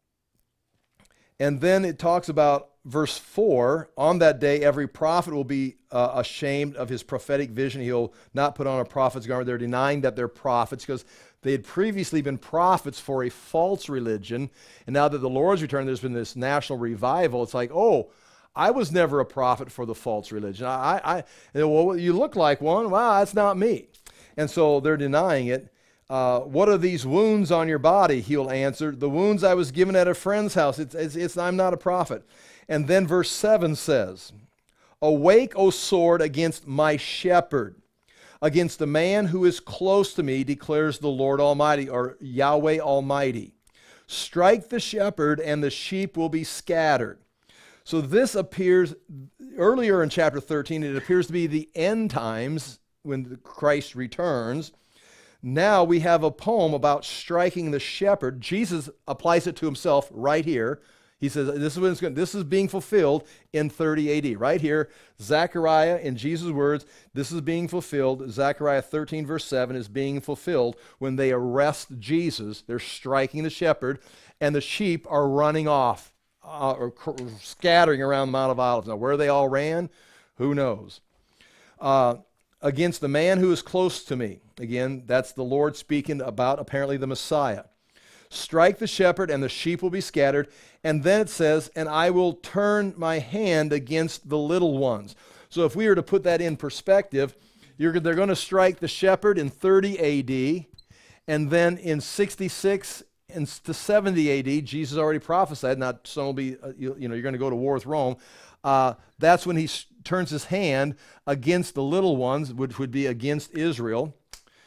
then it talks about verse 4, on that day every prophet will be ashamed of his prophetic vision. He'll not put on a prophet's garment. They're denying that they're prophets because they had previously been prophets for a false religion. And now that the Lord's returned, there's been this national revival. It's like, oh, I was never a prophet for the false religion. Well, you look like one. Wow, that's not me. And so they're denying it. What are these wounds on your body? He'll answer, the wounds I was given at a friend's house. I'm not a prophet. And then verse 7 says, awake, O sword, against my shepherd, against the man who is close to me, declares the Lord Almighty, or Yahweh Almighty. Strike the shepherd, and the sheep will be scattered. So this appears, earlier in chapter 13, it appears to be the end times when Christ returns. Now we have a poem about striking the shepherd. Jesus applies it to himself right here. He says this is being fulfilled in 30 AD. Right here, Zechariah, in Jesus' words, this is being fulfilled. Zechariah 13 verse 7 is being fulfilled when they arrest Jesus. They're striking the shepherd, and the sheep are running off, or scattering around the Mount of Olives. Now where they all ran, who knows? Against the man who is close to me. Again, that's the Lord speaking about apparently the Messiah. Strike the shepherd, and the sheep will be scattered. And then it says, and I will turn my hand against the little ones. So if we were to put that in perspective, they're going to strike the shepherd in 30 AD, and then in 66 to 70 AD, Jesus already prophesied, not some will be, you're going to go to war with Rome. That's when he turns his hand against the little ones, which would be against Israel.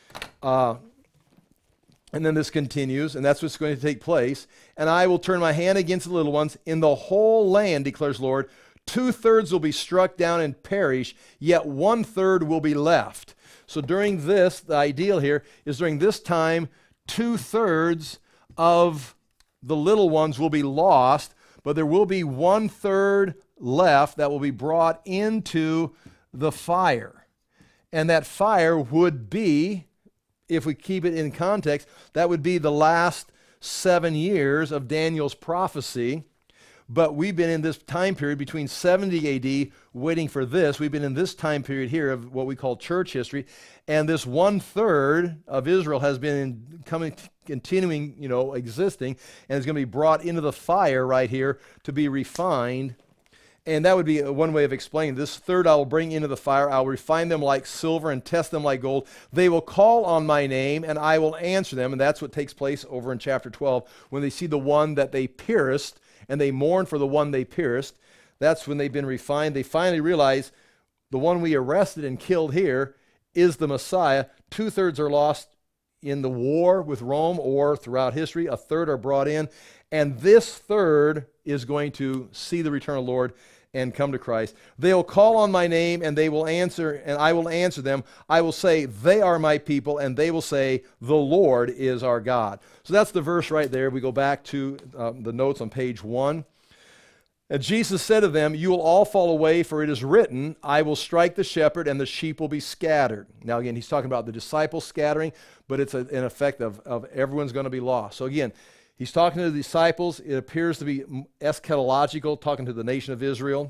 And then this continues, and that's what's going to take place. And I will turn my hand against the little ones. In the whole land, declares Lord, 2/3 will be struck down and perish, yet 1/3 will be left. So during this, the ideal here is during this time, 2/3 of the little ones will be lost, but there will be 1/3 left that will be brought into the fire. And that fire would be, if we keep it in context, that would be the last 7 years of Daniel's prophecy. But we've been in this time period between 70 AD waiting for this. We've been in this time period here of what we call church history. And this 1/3 of Israel has been continuing, existing, and is going to be brought into the fire right here to be refined. And that would be one way of explaining this. Third, I will bring into the fire. I will refine them like silver and test them like gold. They will call on my name, and I will answer them. And that's what takes place over in chapter 12. When they see the one that they pierced, and they mourn for the one they pierced, that's when they've been refined. They finally realize the one we arrested and killed here is the Messiah. 2/3 are lost in the war with Rome or throughout history. 1/3 are brought in. And this third is going to see the return of the Lord and come to Christ. They'll call on my name, and they will answer, and I will answer them. I will say, they are my people, and they will say, the Lord is our God. So that's the verse right there. We go back to the notes on page 1. And Jesus said to them, you will all fall away, for it is written, I will strike the shepherd, and the sheep will be scattered. Now again, he's talking about the disciples scattering, but it's an effect of everyone's going to be lost. So again, he's talking to the disciples. It appears to be eschatological, talking to the nation of Israel.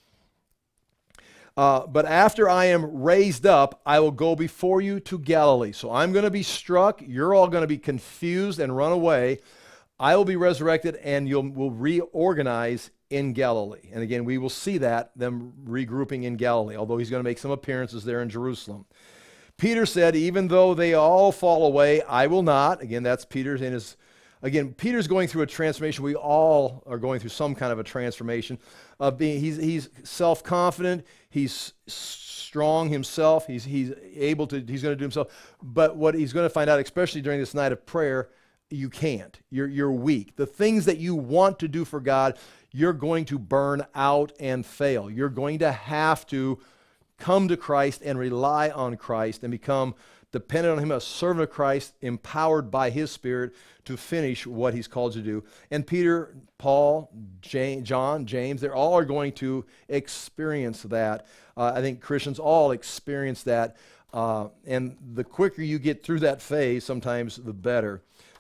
But after I am raised up, I will go before you to Galilee. So I'm going to be struck. You're all going to be confused and run away. I will be resurrected, and we'll reorganize in Galilee. And again, we will see them regrouping in Galilee, although he's going to make some appearances there in Jerusalem. Peter said, even though they all fall away, I will not. Again, that's Peter's in his... Again, Peter's going through a transformation. We all are going through some kind of a transformation. He's self-confident. He's strong himself. He's going to do himself. But what he's going to find out, especially during this night of prayer, you can't. You're weak. The things that you want to do for God, you're going to burn out and fail. You're going to have to come to Christ and rely on Christ and become dependent on him, a servant of Christ, empowered by his Spirit to finish what he's called to do. And Peter, Paul, John, James, they all are going to experience that. I think Christians all experience that. And the quicker you get through that phase, sometimes the better.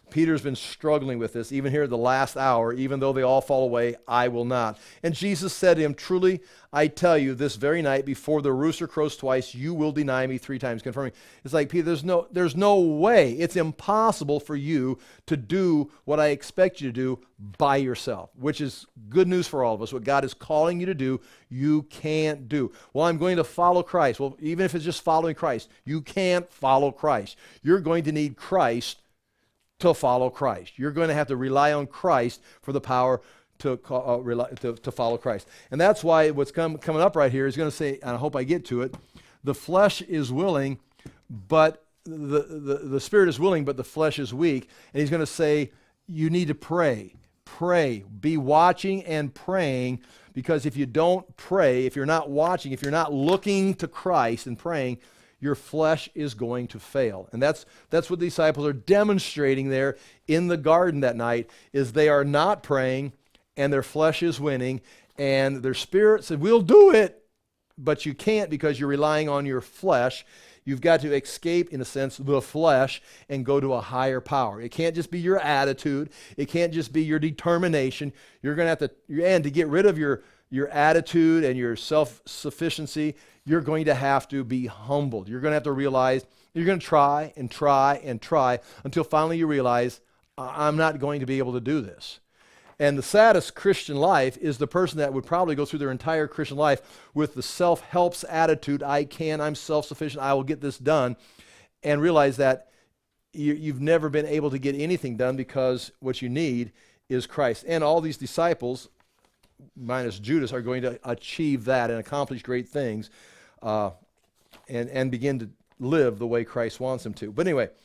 Peter's been struggling with this, even here at the last hour. Even though they all fall away, I will not. And Jesus said to him, truly, I tell you, this very night, before the rooster crows twice, you will deny me 3 times, confirming. It's like, Peter, there's no way. It's impossible for you to do what I expect you to do by yourself, which is good news for all of us. What God is calling you to do, you can't do. Well, I'm going to follow Christ. Well, even if it's just following Christ, you can't follow Christ. You're going to need Christ to follow Christ. You're going to have to rely on Christ for the power to follow Christ. And that's why what's coming up right here is going to say, and I hope I get to it, the flesh is willing, but the spirit is willing, but the flesh is weak. And he's going to say, you need to pray. Pray. Be watching and praying, because if you don't pray, if you're not watching, if you're not looking to Christ and praying, your flesh is going to fail. And that's what the disciples are demonstrating there in the garden that night, is they are not praying and their flesh is winning, and their spirit said, we'll do it, but you can't because you're relying on your flesh. You've got to escape, in a sense, the flesh and go to a higher power. It can't just be your attitude. It can't just be your determination. You're going to have to, and to get rid of your attitude and your self-sufficiency, you're going to have to be humbled. You're going to have to realize, you're going to try and try and try until finally you realize, I'm not going to be able to do this. And the saddest Christian life is the person that would probably go through their entire Christian life with the self-helps attitude, I'm self-sufficient, I will get this done, and realize that you've never been able to get anything done, because what you need is Christ. And all these disciples, minus Judas, are going to achieve that and accomplish great things and begin to live the way Christ wants them to. But anyway,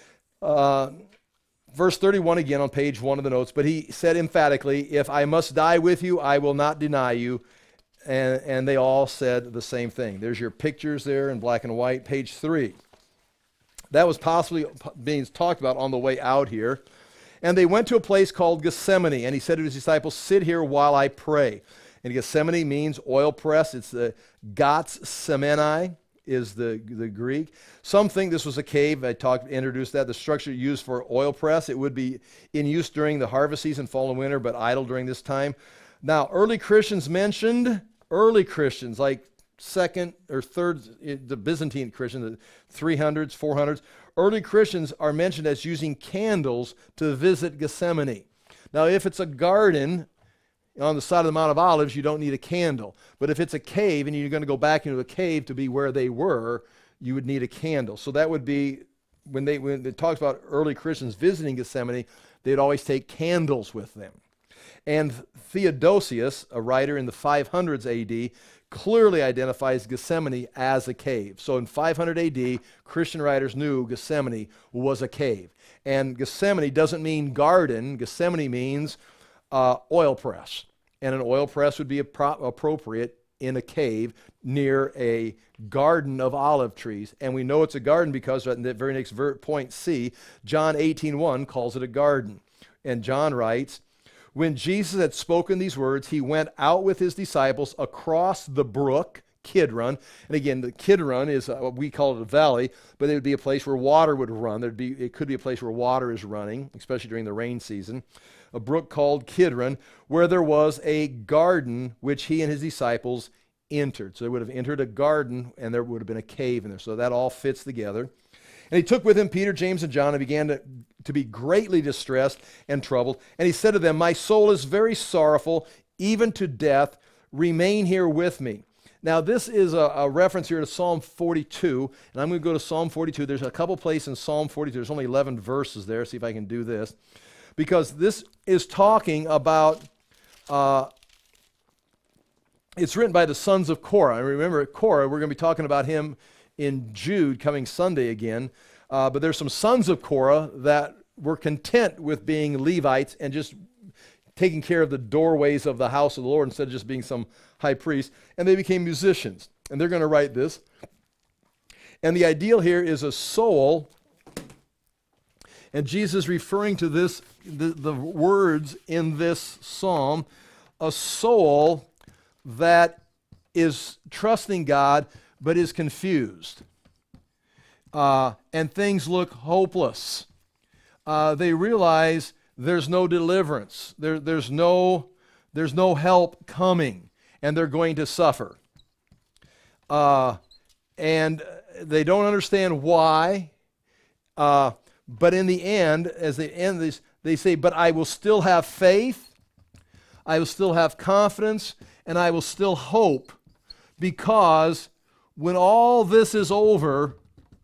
verse 31 again on page 1 of the notes, but he said emphatically, if I must die with you, I will not deny you. And they all said the same thing. There's your pictures there in black and white, page 3. That was possibly being talked about on the way out here. And they went to a place called Gethsemane, and he said to his disciples, sit here while I pray. And Gethsemane means oil press. It's the Gethsemane is the Greek. Some think this was a cave. I introduced that. The structure used for oil press. It would be in use during the harvest season, fall and winter, but idle during this time. Now, early Christians like second or third, the Byzantine Christians, the 300s, 400s, early Christians are mentioned as using candles to visit Gethsemane. Now, if it's a garden on the side of the Mount of Olives, you don't need a candle. But if it's a cave and you're going to go back into a cave to be where they were, you would need a candle. So that would be, when it talks about early Christians visiting Gethsemane, they'd always take candles with them. And Theodosius, a writer in the 500s AD, clearly identifies Gethsemane as a cave. So in 500 AD, Christian writers knew Gethsemane was a cave. And Gethsemane doesn't mean garden. Gethsemane means oil press. And an oil press would be appropriate in a cave near a garden of olive trees. And we know it's a garden because in the very next point C, John 18:1 calls it a garden. And John writes, when Jesus had spoken these words, he went out with his disciples across the brook, Kidron. And again, the Kidron is, we call it a valley, but it would be a place where water would run. It could be a place where water is running, especially during the rain season. A brook called Kidron, where there was a garden which he and his disciples entered. So they would have entered a garden, and there would have been a cave in there. So that all fits together. And he took with him Peter, James, and John, and began to be greatly distressed and troubled. And he said to them, my soul is very sorrowful, even to death. Remain here with me. Now, this is a reference here to Psalm 42, and I'm going to go to Psalm 42. There's a couple places in Psalm 42. There's only 11 verses there. See if I can do this. Because this is talking about, it's written by the sons of Korah. And remember, Korah, we're going to be talking about him in Jude coming Sunday again. But there's some sons of Korah that were content with being Levites and just taking care of the doorways of the house of the Lord instead of just being some high priest. And they became musicians. And they're going to write this. And the ideal here is a soul. And Jesus referring to this, the words in this psalm, a soul that is trusting God but is confused. And things look hopeless. they realize there's no deliverance. There's no help coming, and they're going to suffer. And they don't understand why. But in the end, as they end this, they say, but I will still have faith, I will still have confidence, and I will still hope, because when all this is over,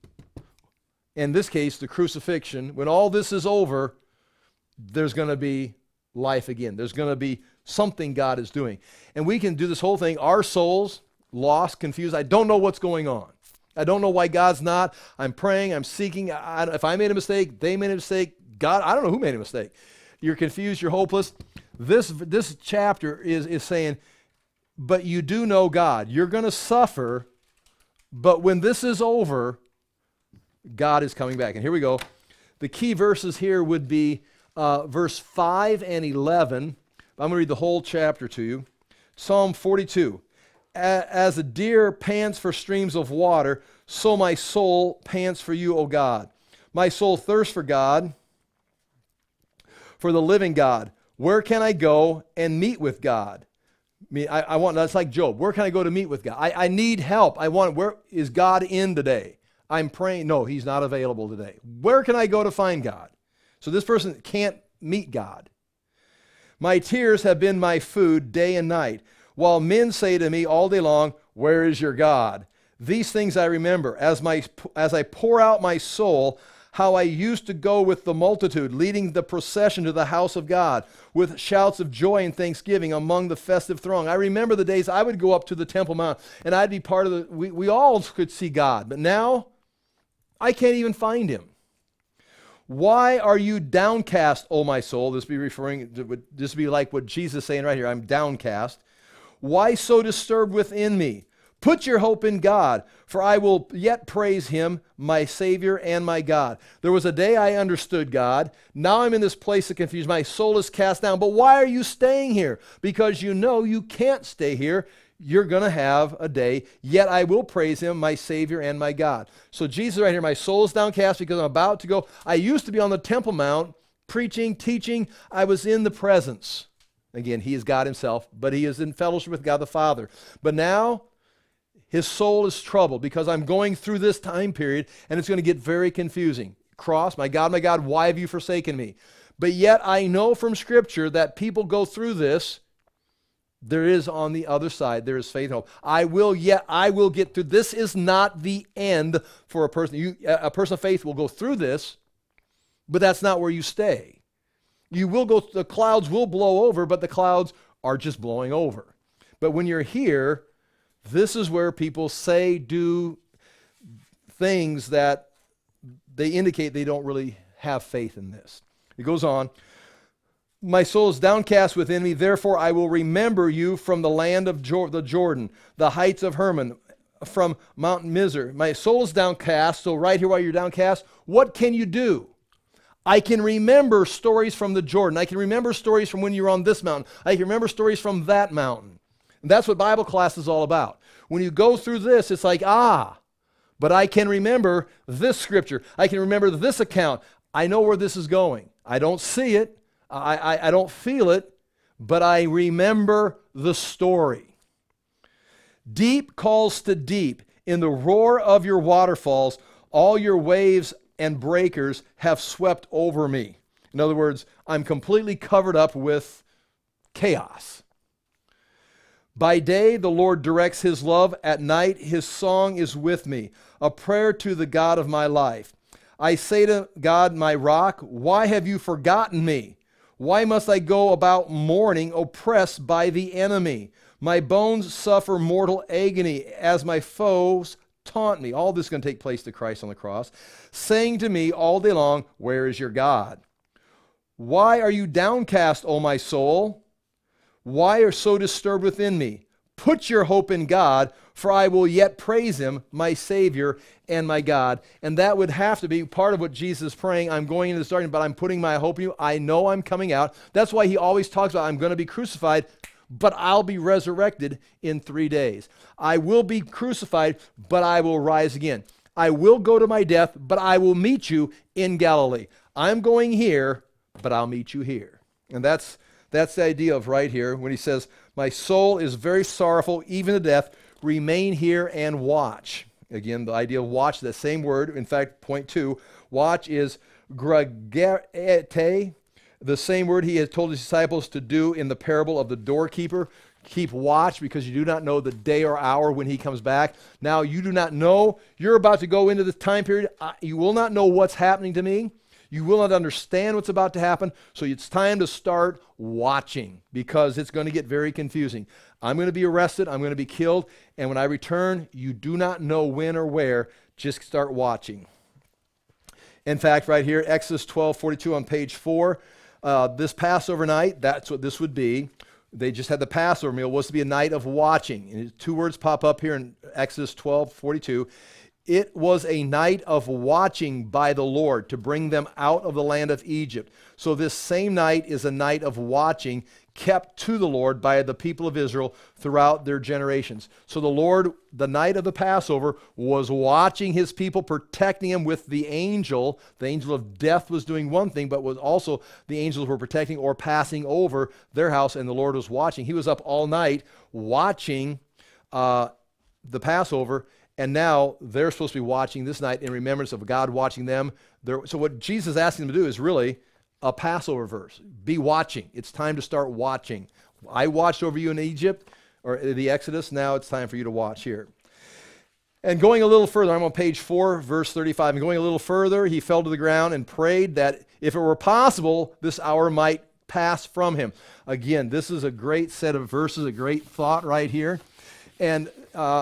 in this case, the crucifixion, when all this is over, there's going to be life again. There's going to be something God is doing. And we can do this whole thing, our souls, lost, confused. I don't know what's going on. I don't know why God's not. I'm praying, I'm seeking. If I made a mistake, they made a mistake. God, I don't know who made a mistake. You're confused, you're hopeless. This chapter is saying, but you do know God. You're going to suffer, but when this is over, God is coming back. And here we go. The key verses here would be verse 5 and 11. I'm going to read the whole chapter to you. Psalm 42. As a deer pants for streams of water, so my soul pants for you, O God. My soul thirsts for God, for the living God. Where can I go and meet with God? I want, that's like Job. Where can I go to meet with God? I need help. Where is God in today? I'm praying. No, he's not available today. Where can I go to find God? So this person can't meet God. My tears have been my food day and night, while men say to me all day long, where is your God? These things I remember as I pour out my soul, how I used to go with the multitude, leading the procession to the house of God, with shouts of joy and thanksgiving among the festive throng. I remember the days I would go up to the Temple Mount, and I'd be part of we all could see God, but now I can't even find him. Why are you downcast, O my soul? This would be like what Jesus is saying right here. I'm downcast. Why so disturbed within me? Put your hope in God, for I will yet praise him, my Savior and my God. There was a day I understood God. Now I'm in this place of confusion. My soul is cast down. But why are you staying here? Because you know you can't stay here. You're going to have a day, yet I will praise him, my Savior and my God. So Jesus right here, my soul is downcast because I'm about to go. I used to be on the Temple Mount, preaching, teaching. I was in the presence. Again, he is God himself, but he is in fellowship with God the Father. But now, his soul is troubled because I'm going through this time period, and it's going to get very confusing. Cross, my God, why have you forsaken me? But yet I know from Scripture that people go through this. There is on the other side, there is faith and hope. I will get through. This is not the end for a person. A person of faith will go through this, but that's not where you stay. You will go, the clouds will blow over, but the clouds are just blowing over. But when you're here, this is where people say, do things that they indicate they don't really have faith in this. It goes on. My soul is downcast within me, therefore I will remember you from the land of the Jordan, the heights of Hermon, from Mount Mizar. My soul is downcast, so right here while you're downcast, what can you do? I can remember stories from the Jordan. I can remember stories from when you were on this mountain. I can remember stories from that mountain. And that's what Bible class is all about. When you go through this, it's like, but I can remember this scripture. I can remember this account. I know where this is going. I don't see it. I don't feel it, but I remember the story. Deep calls to deep. In the roar of your waterfalls, all your waves and breakers have swept over me. In other words, I'm completely covered up with chaos. By day, the Lord directs his love. At night, his song is with me, a prayer to the God of my life. I say to God, my rock, why have you forgotten me? Why must I go about mourning, oppressed by the enemy? My bones suffer mortal agony as my foes taunt me. All this is going to take place to Christ on the cross, saying to me all day long, where is your God? Why are you downcast, O my soul? Why are so disturbed within me? Put your hope in God, for I will yet praise him, my Savior and my God. And that would have to be part of what Jesus is praying. I'm going into the starting, but I'm putting my hope in you. I know I'm coming out. That's why he always talks about I'm going to be crucified, but I'll be resurrected in 3 days. I will be crucified, but I will rise again. I will go to my death, but I will meet you in Galilee. I'm going here, but I'll meet you here. And that's the idea of right here when he says, my soul is very sorrowful, even to death. Remain here and watch. Again, the idea of watch, that same word. In fact, point 2, watch is gragete, the same word he had told his disciples to do in the parable of the doorkeeper. Keep watch because you do not know the day or hour when he comes back. Now, you do not know. You're about to go into this time period. You will not know what's happening to me. You will not understand what's about to happen. So it's time to start watching because it's going to get very confusing. I'm going to be arrested. I'm going to be killed. And when I return, you do not know when or where. Just start watching. In fact, right here, Exodus 12:42 on page 4, this Passover night, that's what this would be. They just had the Passover meal, was to be a night of watching. And 2 words pop up here in Exodus 12:42. It was a night of watching by the Lord to bring them out of the land of Egypt. So this same night is a night of watching kept to the Lord by the people of Israel throughout their generations. So the Lord, the night of the Passover, was watching his people, protecting them with the angel. The angel of death was doing one thing, but was also the angels were protecting or passing over their house, and the Lord was watching. He was up all night watching the Passover, and now they're supposed to be watching this night in remembrance of God watching them. So what Jesus is asking them to do is really a Passover verse. Be watching. It's time to start watching. I watched over you in Egypt, or the Exodus. Now it's time for you to watch here. And going a little further, I'm on page 4, verse 35. And going a little further, he fell to the ground and prayed that if it were possible, this hour might pass from him. Again, this is a great set of verses, a great thought right here. And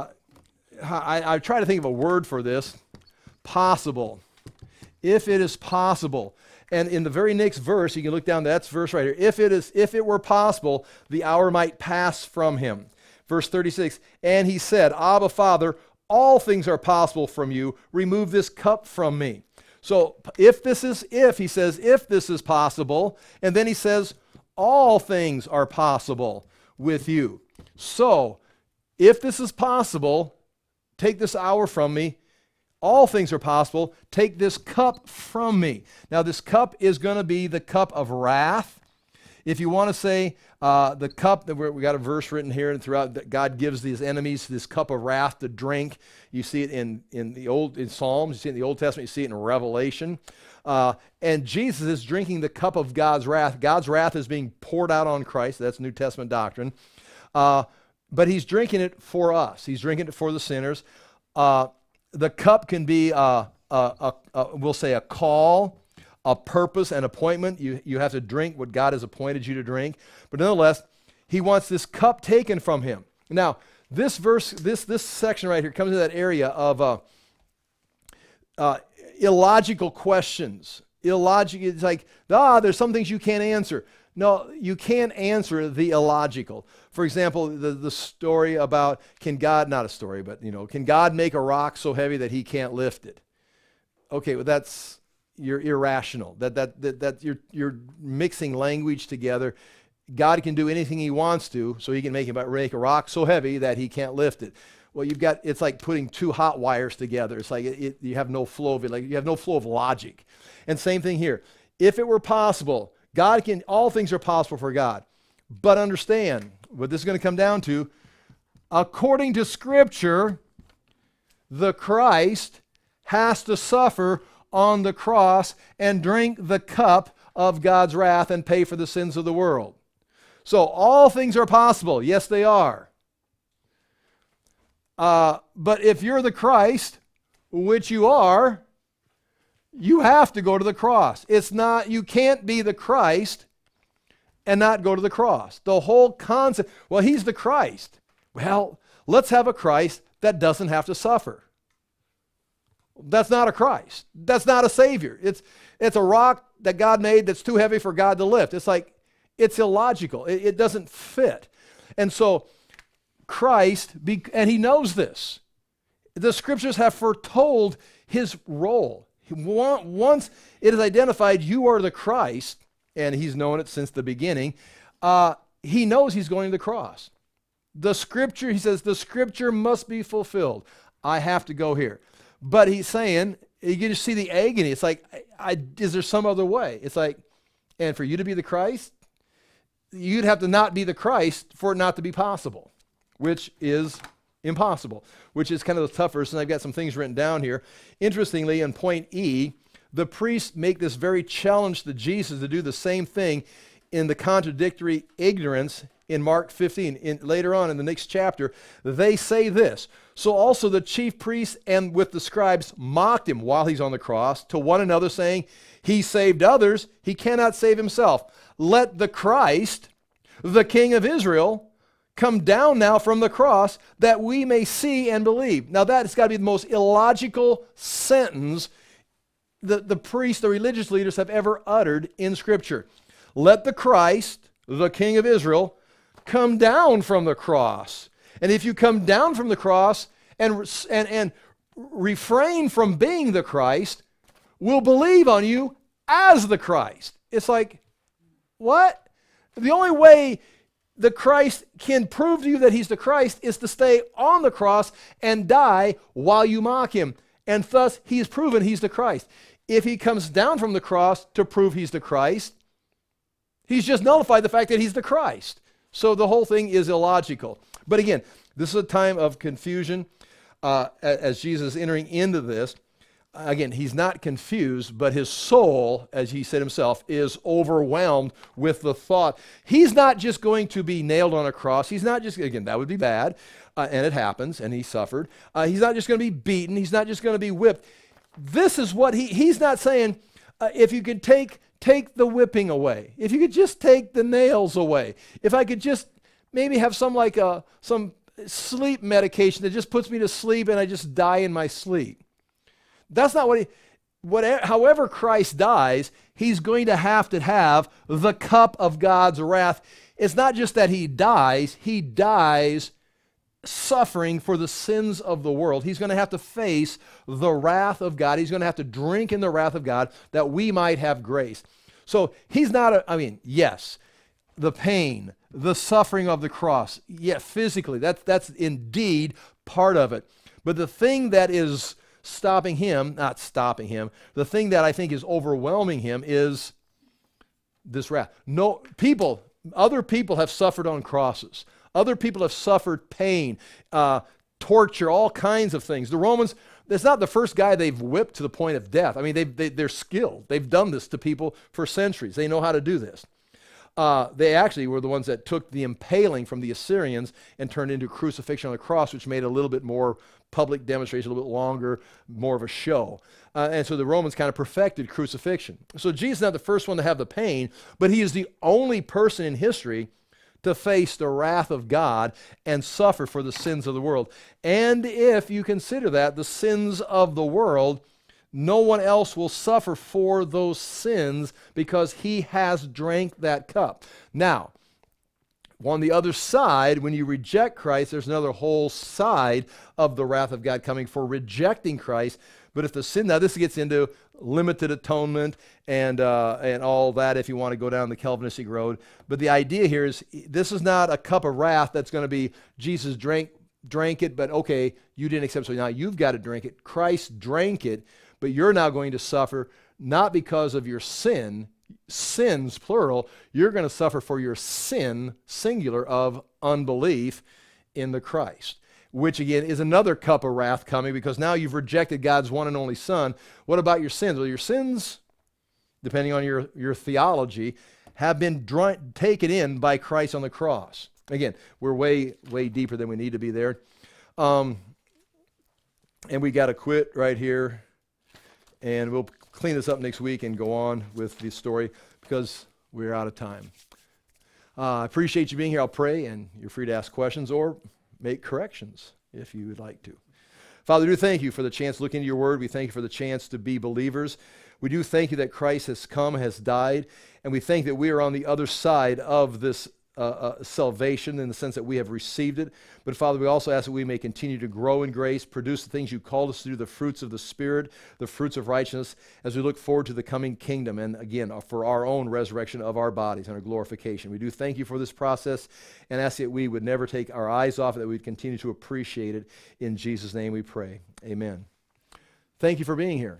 I try to think of a word for this. Possible. If it is possible. And in the very next verse, you can look down, that's verse right here. If it were possible, the hour might pass from him. Verse 36, and he said, Abba, Father, all things are possible from you. Remove this cup from me. So he says, if this is possible, and then he says, all things are possible with you. So if this is possible, take this hour from me. All things are possible. Take this cup from me. Now, this cup is going to be the cup of wrath. If you want to say the cup, we got a verse written here and throughout that God gives these enemies this cup of wrath to drink. You see it in Psalms. You see it in the Old Testament. You see it in Revelation. And Jesus is drinking the cup of God's wrath. God's wrath is being poured out on Christ. That's New Testament doctrine. But he's drinking it for us. He's drinking it for the sinners. The cup can be, we'll say, a call, a purpose, an appointment. You have to drink what God has appointed you to drink. But nonetheless, he wants this cup taken from him. Now, this verse, this section right here comes to that area of illogical questions. It's like, there's some things you can't answer. No, you can't answer the illogical. For example, the story about can God make a rock so heavy that he can't lift it? Okay, well you're irrational. That you're mixing language together. God can do anything he wants to, so he can make a rock so heavy that he can't lift it. Well, it's like putting 2 hot wires together. It's like you have no flow of it, like you have no flow of logic. And same thing here. If it were possible, all things are possible for God. But understand what this is going to come down to. According to Scripture, the Christ has to suffer on the cross and drink the cup of God's wrath and pay for the sins of the world. So all things are possible. Yes, they are. But if you're the Christ, which you are, you have to go to the cross. You can't be the Christ and not go to the cross. The whole concept, well, he's the Christ. Well, let's have a Christ that doesn't have to suffer. That's not a Christ. That's not a Savior. It's a rock that God made that's too heavy for God to lift. It's illogical. It doesn't fit. And so Christ, and he knows this. The Scriptures have foretold his role. Once it is identified you are the Christ, and he's known it since the beginning, he knows he's going to the cross. The Scripture, he says, the Scripture must be fulfilled. I have to go here. But he's saying, you can just see the agony. It's like, is there some other way? It's like, and for you to be the Christ, you'd have to not be the Christ for it not to be possible, which is impossible, which is kind of the tougher. And I've got some things written down here. Interestingly, in point E, the priests make this very challenge to Jesus to do the same thing in the contradictory ignorance in Mark 15. Later on in the next chapter, they say this. So also the chief priests and with the scribes mocked him while he's on the cross to one another, saying, he saved others, he cannot save himself. Let the Christ, the King of Israel, come down now from the cross that we may see and believe. Now that has got to be the most illogical sentence the priests, the religious leaders have ever uttered in Scripture. Let the Christ, the King of Israel, come down from the cross. And if you come down from the cross and refrain from being the Christ, we'll believe on you as the Christ. It's like, what? The only way the Christ can prove to you that he's the Christ is to stay on the cross and die while you mock him. And thus, he's proven he's the Christ. If he comes down from the cross to prove he's the Christ, he's just nullified the fact that he's the Christ. So the whole thing is illogical. But again, this is a time of confusion as Jesus is entering into this. Again, he's not confused, but his soul, as he said himself, is overwhelmed with the thought. He's not just going to be nailed on a cross. He's not just, again, that would be bad, and it happens, and he suffered. He's not just going to be beaten. He's not just going to be whipped. This is what he's not saying, if you could take the whipping away, if you could just take the nails away, if I could just maybe have some sleep medication that just puts me to sleep and I just die in my sleep. That's not however Christ dies, he's going to have the cup of God's wrath. It's not just that he dies suffering for the sins of the world. He's going to have to face the wrath of God. He's going to have to drink in the wrath of God that we might have grace. So he's not, yes, the pain, the suffering of the cross, yeah, physically, that's indeed part of it. But the thing that is not stopping him, the thing that I think is overwhelming him is this wrath. Other people have suffered on crosses. Other people have suffered pain, torture, all kinds of things. The Romans, it's not the first guy they've whipped to the point of death. I mean, they're skilled. They've done this to people for centuries. They know how to do this. They actually were the ones that took the impaling from the Assyrians and turned into crucifixion on the cross, which made it a little bit more public demonstration, a little bit longer, more of a show. And so the Romans kind of perfected crucifixion. So Jesus is not the first one to have the pain, but he is the only person in history to face the wrath of God and suffer for the sins of the world. And if you consider that, the sins of the world, no one else will suffer for those sins because he has drank that cup. Now, on the other side, when you reject Christ, there's another whole side of the wrath of God coming for rejecting Christ. But if the sin, now this gets into limited atonement and all that if you want to go down the Calvinistic road. But the idea here is this is not a cup of wrath that's going to be Jesus drank it, but okay, you didn't accept it, so now you've got to drink it. Christ drank it, but you're now going to suffer not because of your sins, plural, you're going to suffer for your sin, singular, of unbelief in the Christ, which again is another cup of wrath coming because now you've rejected God's one and only Son. What about your sins? Well, your sins, depending on your theology, have been taken in by Christ on the cross. Again, we're way, way deeper than we need to be there. And we got to quit right here. And we'll clean this up next week and go on with the story because we're out of time. I appreciate you being here. I'll pray, and you're free to ask questions or make corrections if you would like to. Father, we do thank you for the chance to look into your word. We thank you for the chance to be believers. We do thank you that Christ has come, has died, and we thank that we are on the other side of this salvation in the sense that we have received it. But Father, we also ask that we may continue to grow in grace, produce the things you called us to do, the fruits of the Spirit, the fruits of righteousness, as we look forward to the coming kingdom and again, for our own resurrection of our bodies and our glorification. We do thank you for this process and ask that we would never take our eyes off it, that we'd continue to appreciate it. In Jesus' name we pray. Amen. Thank you for being here.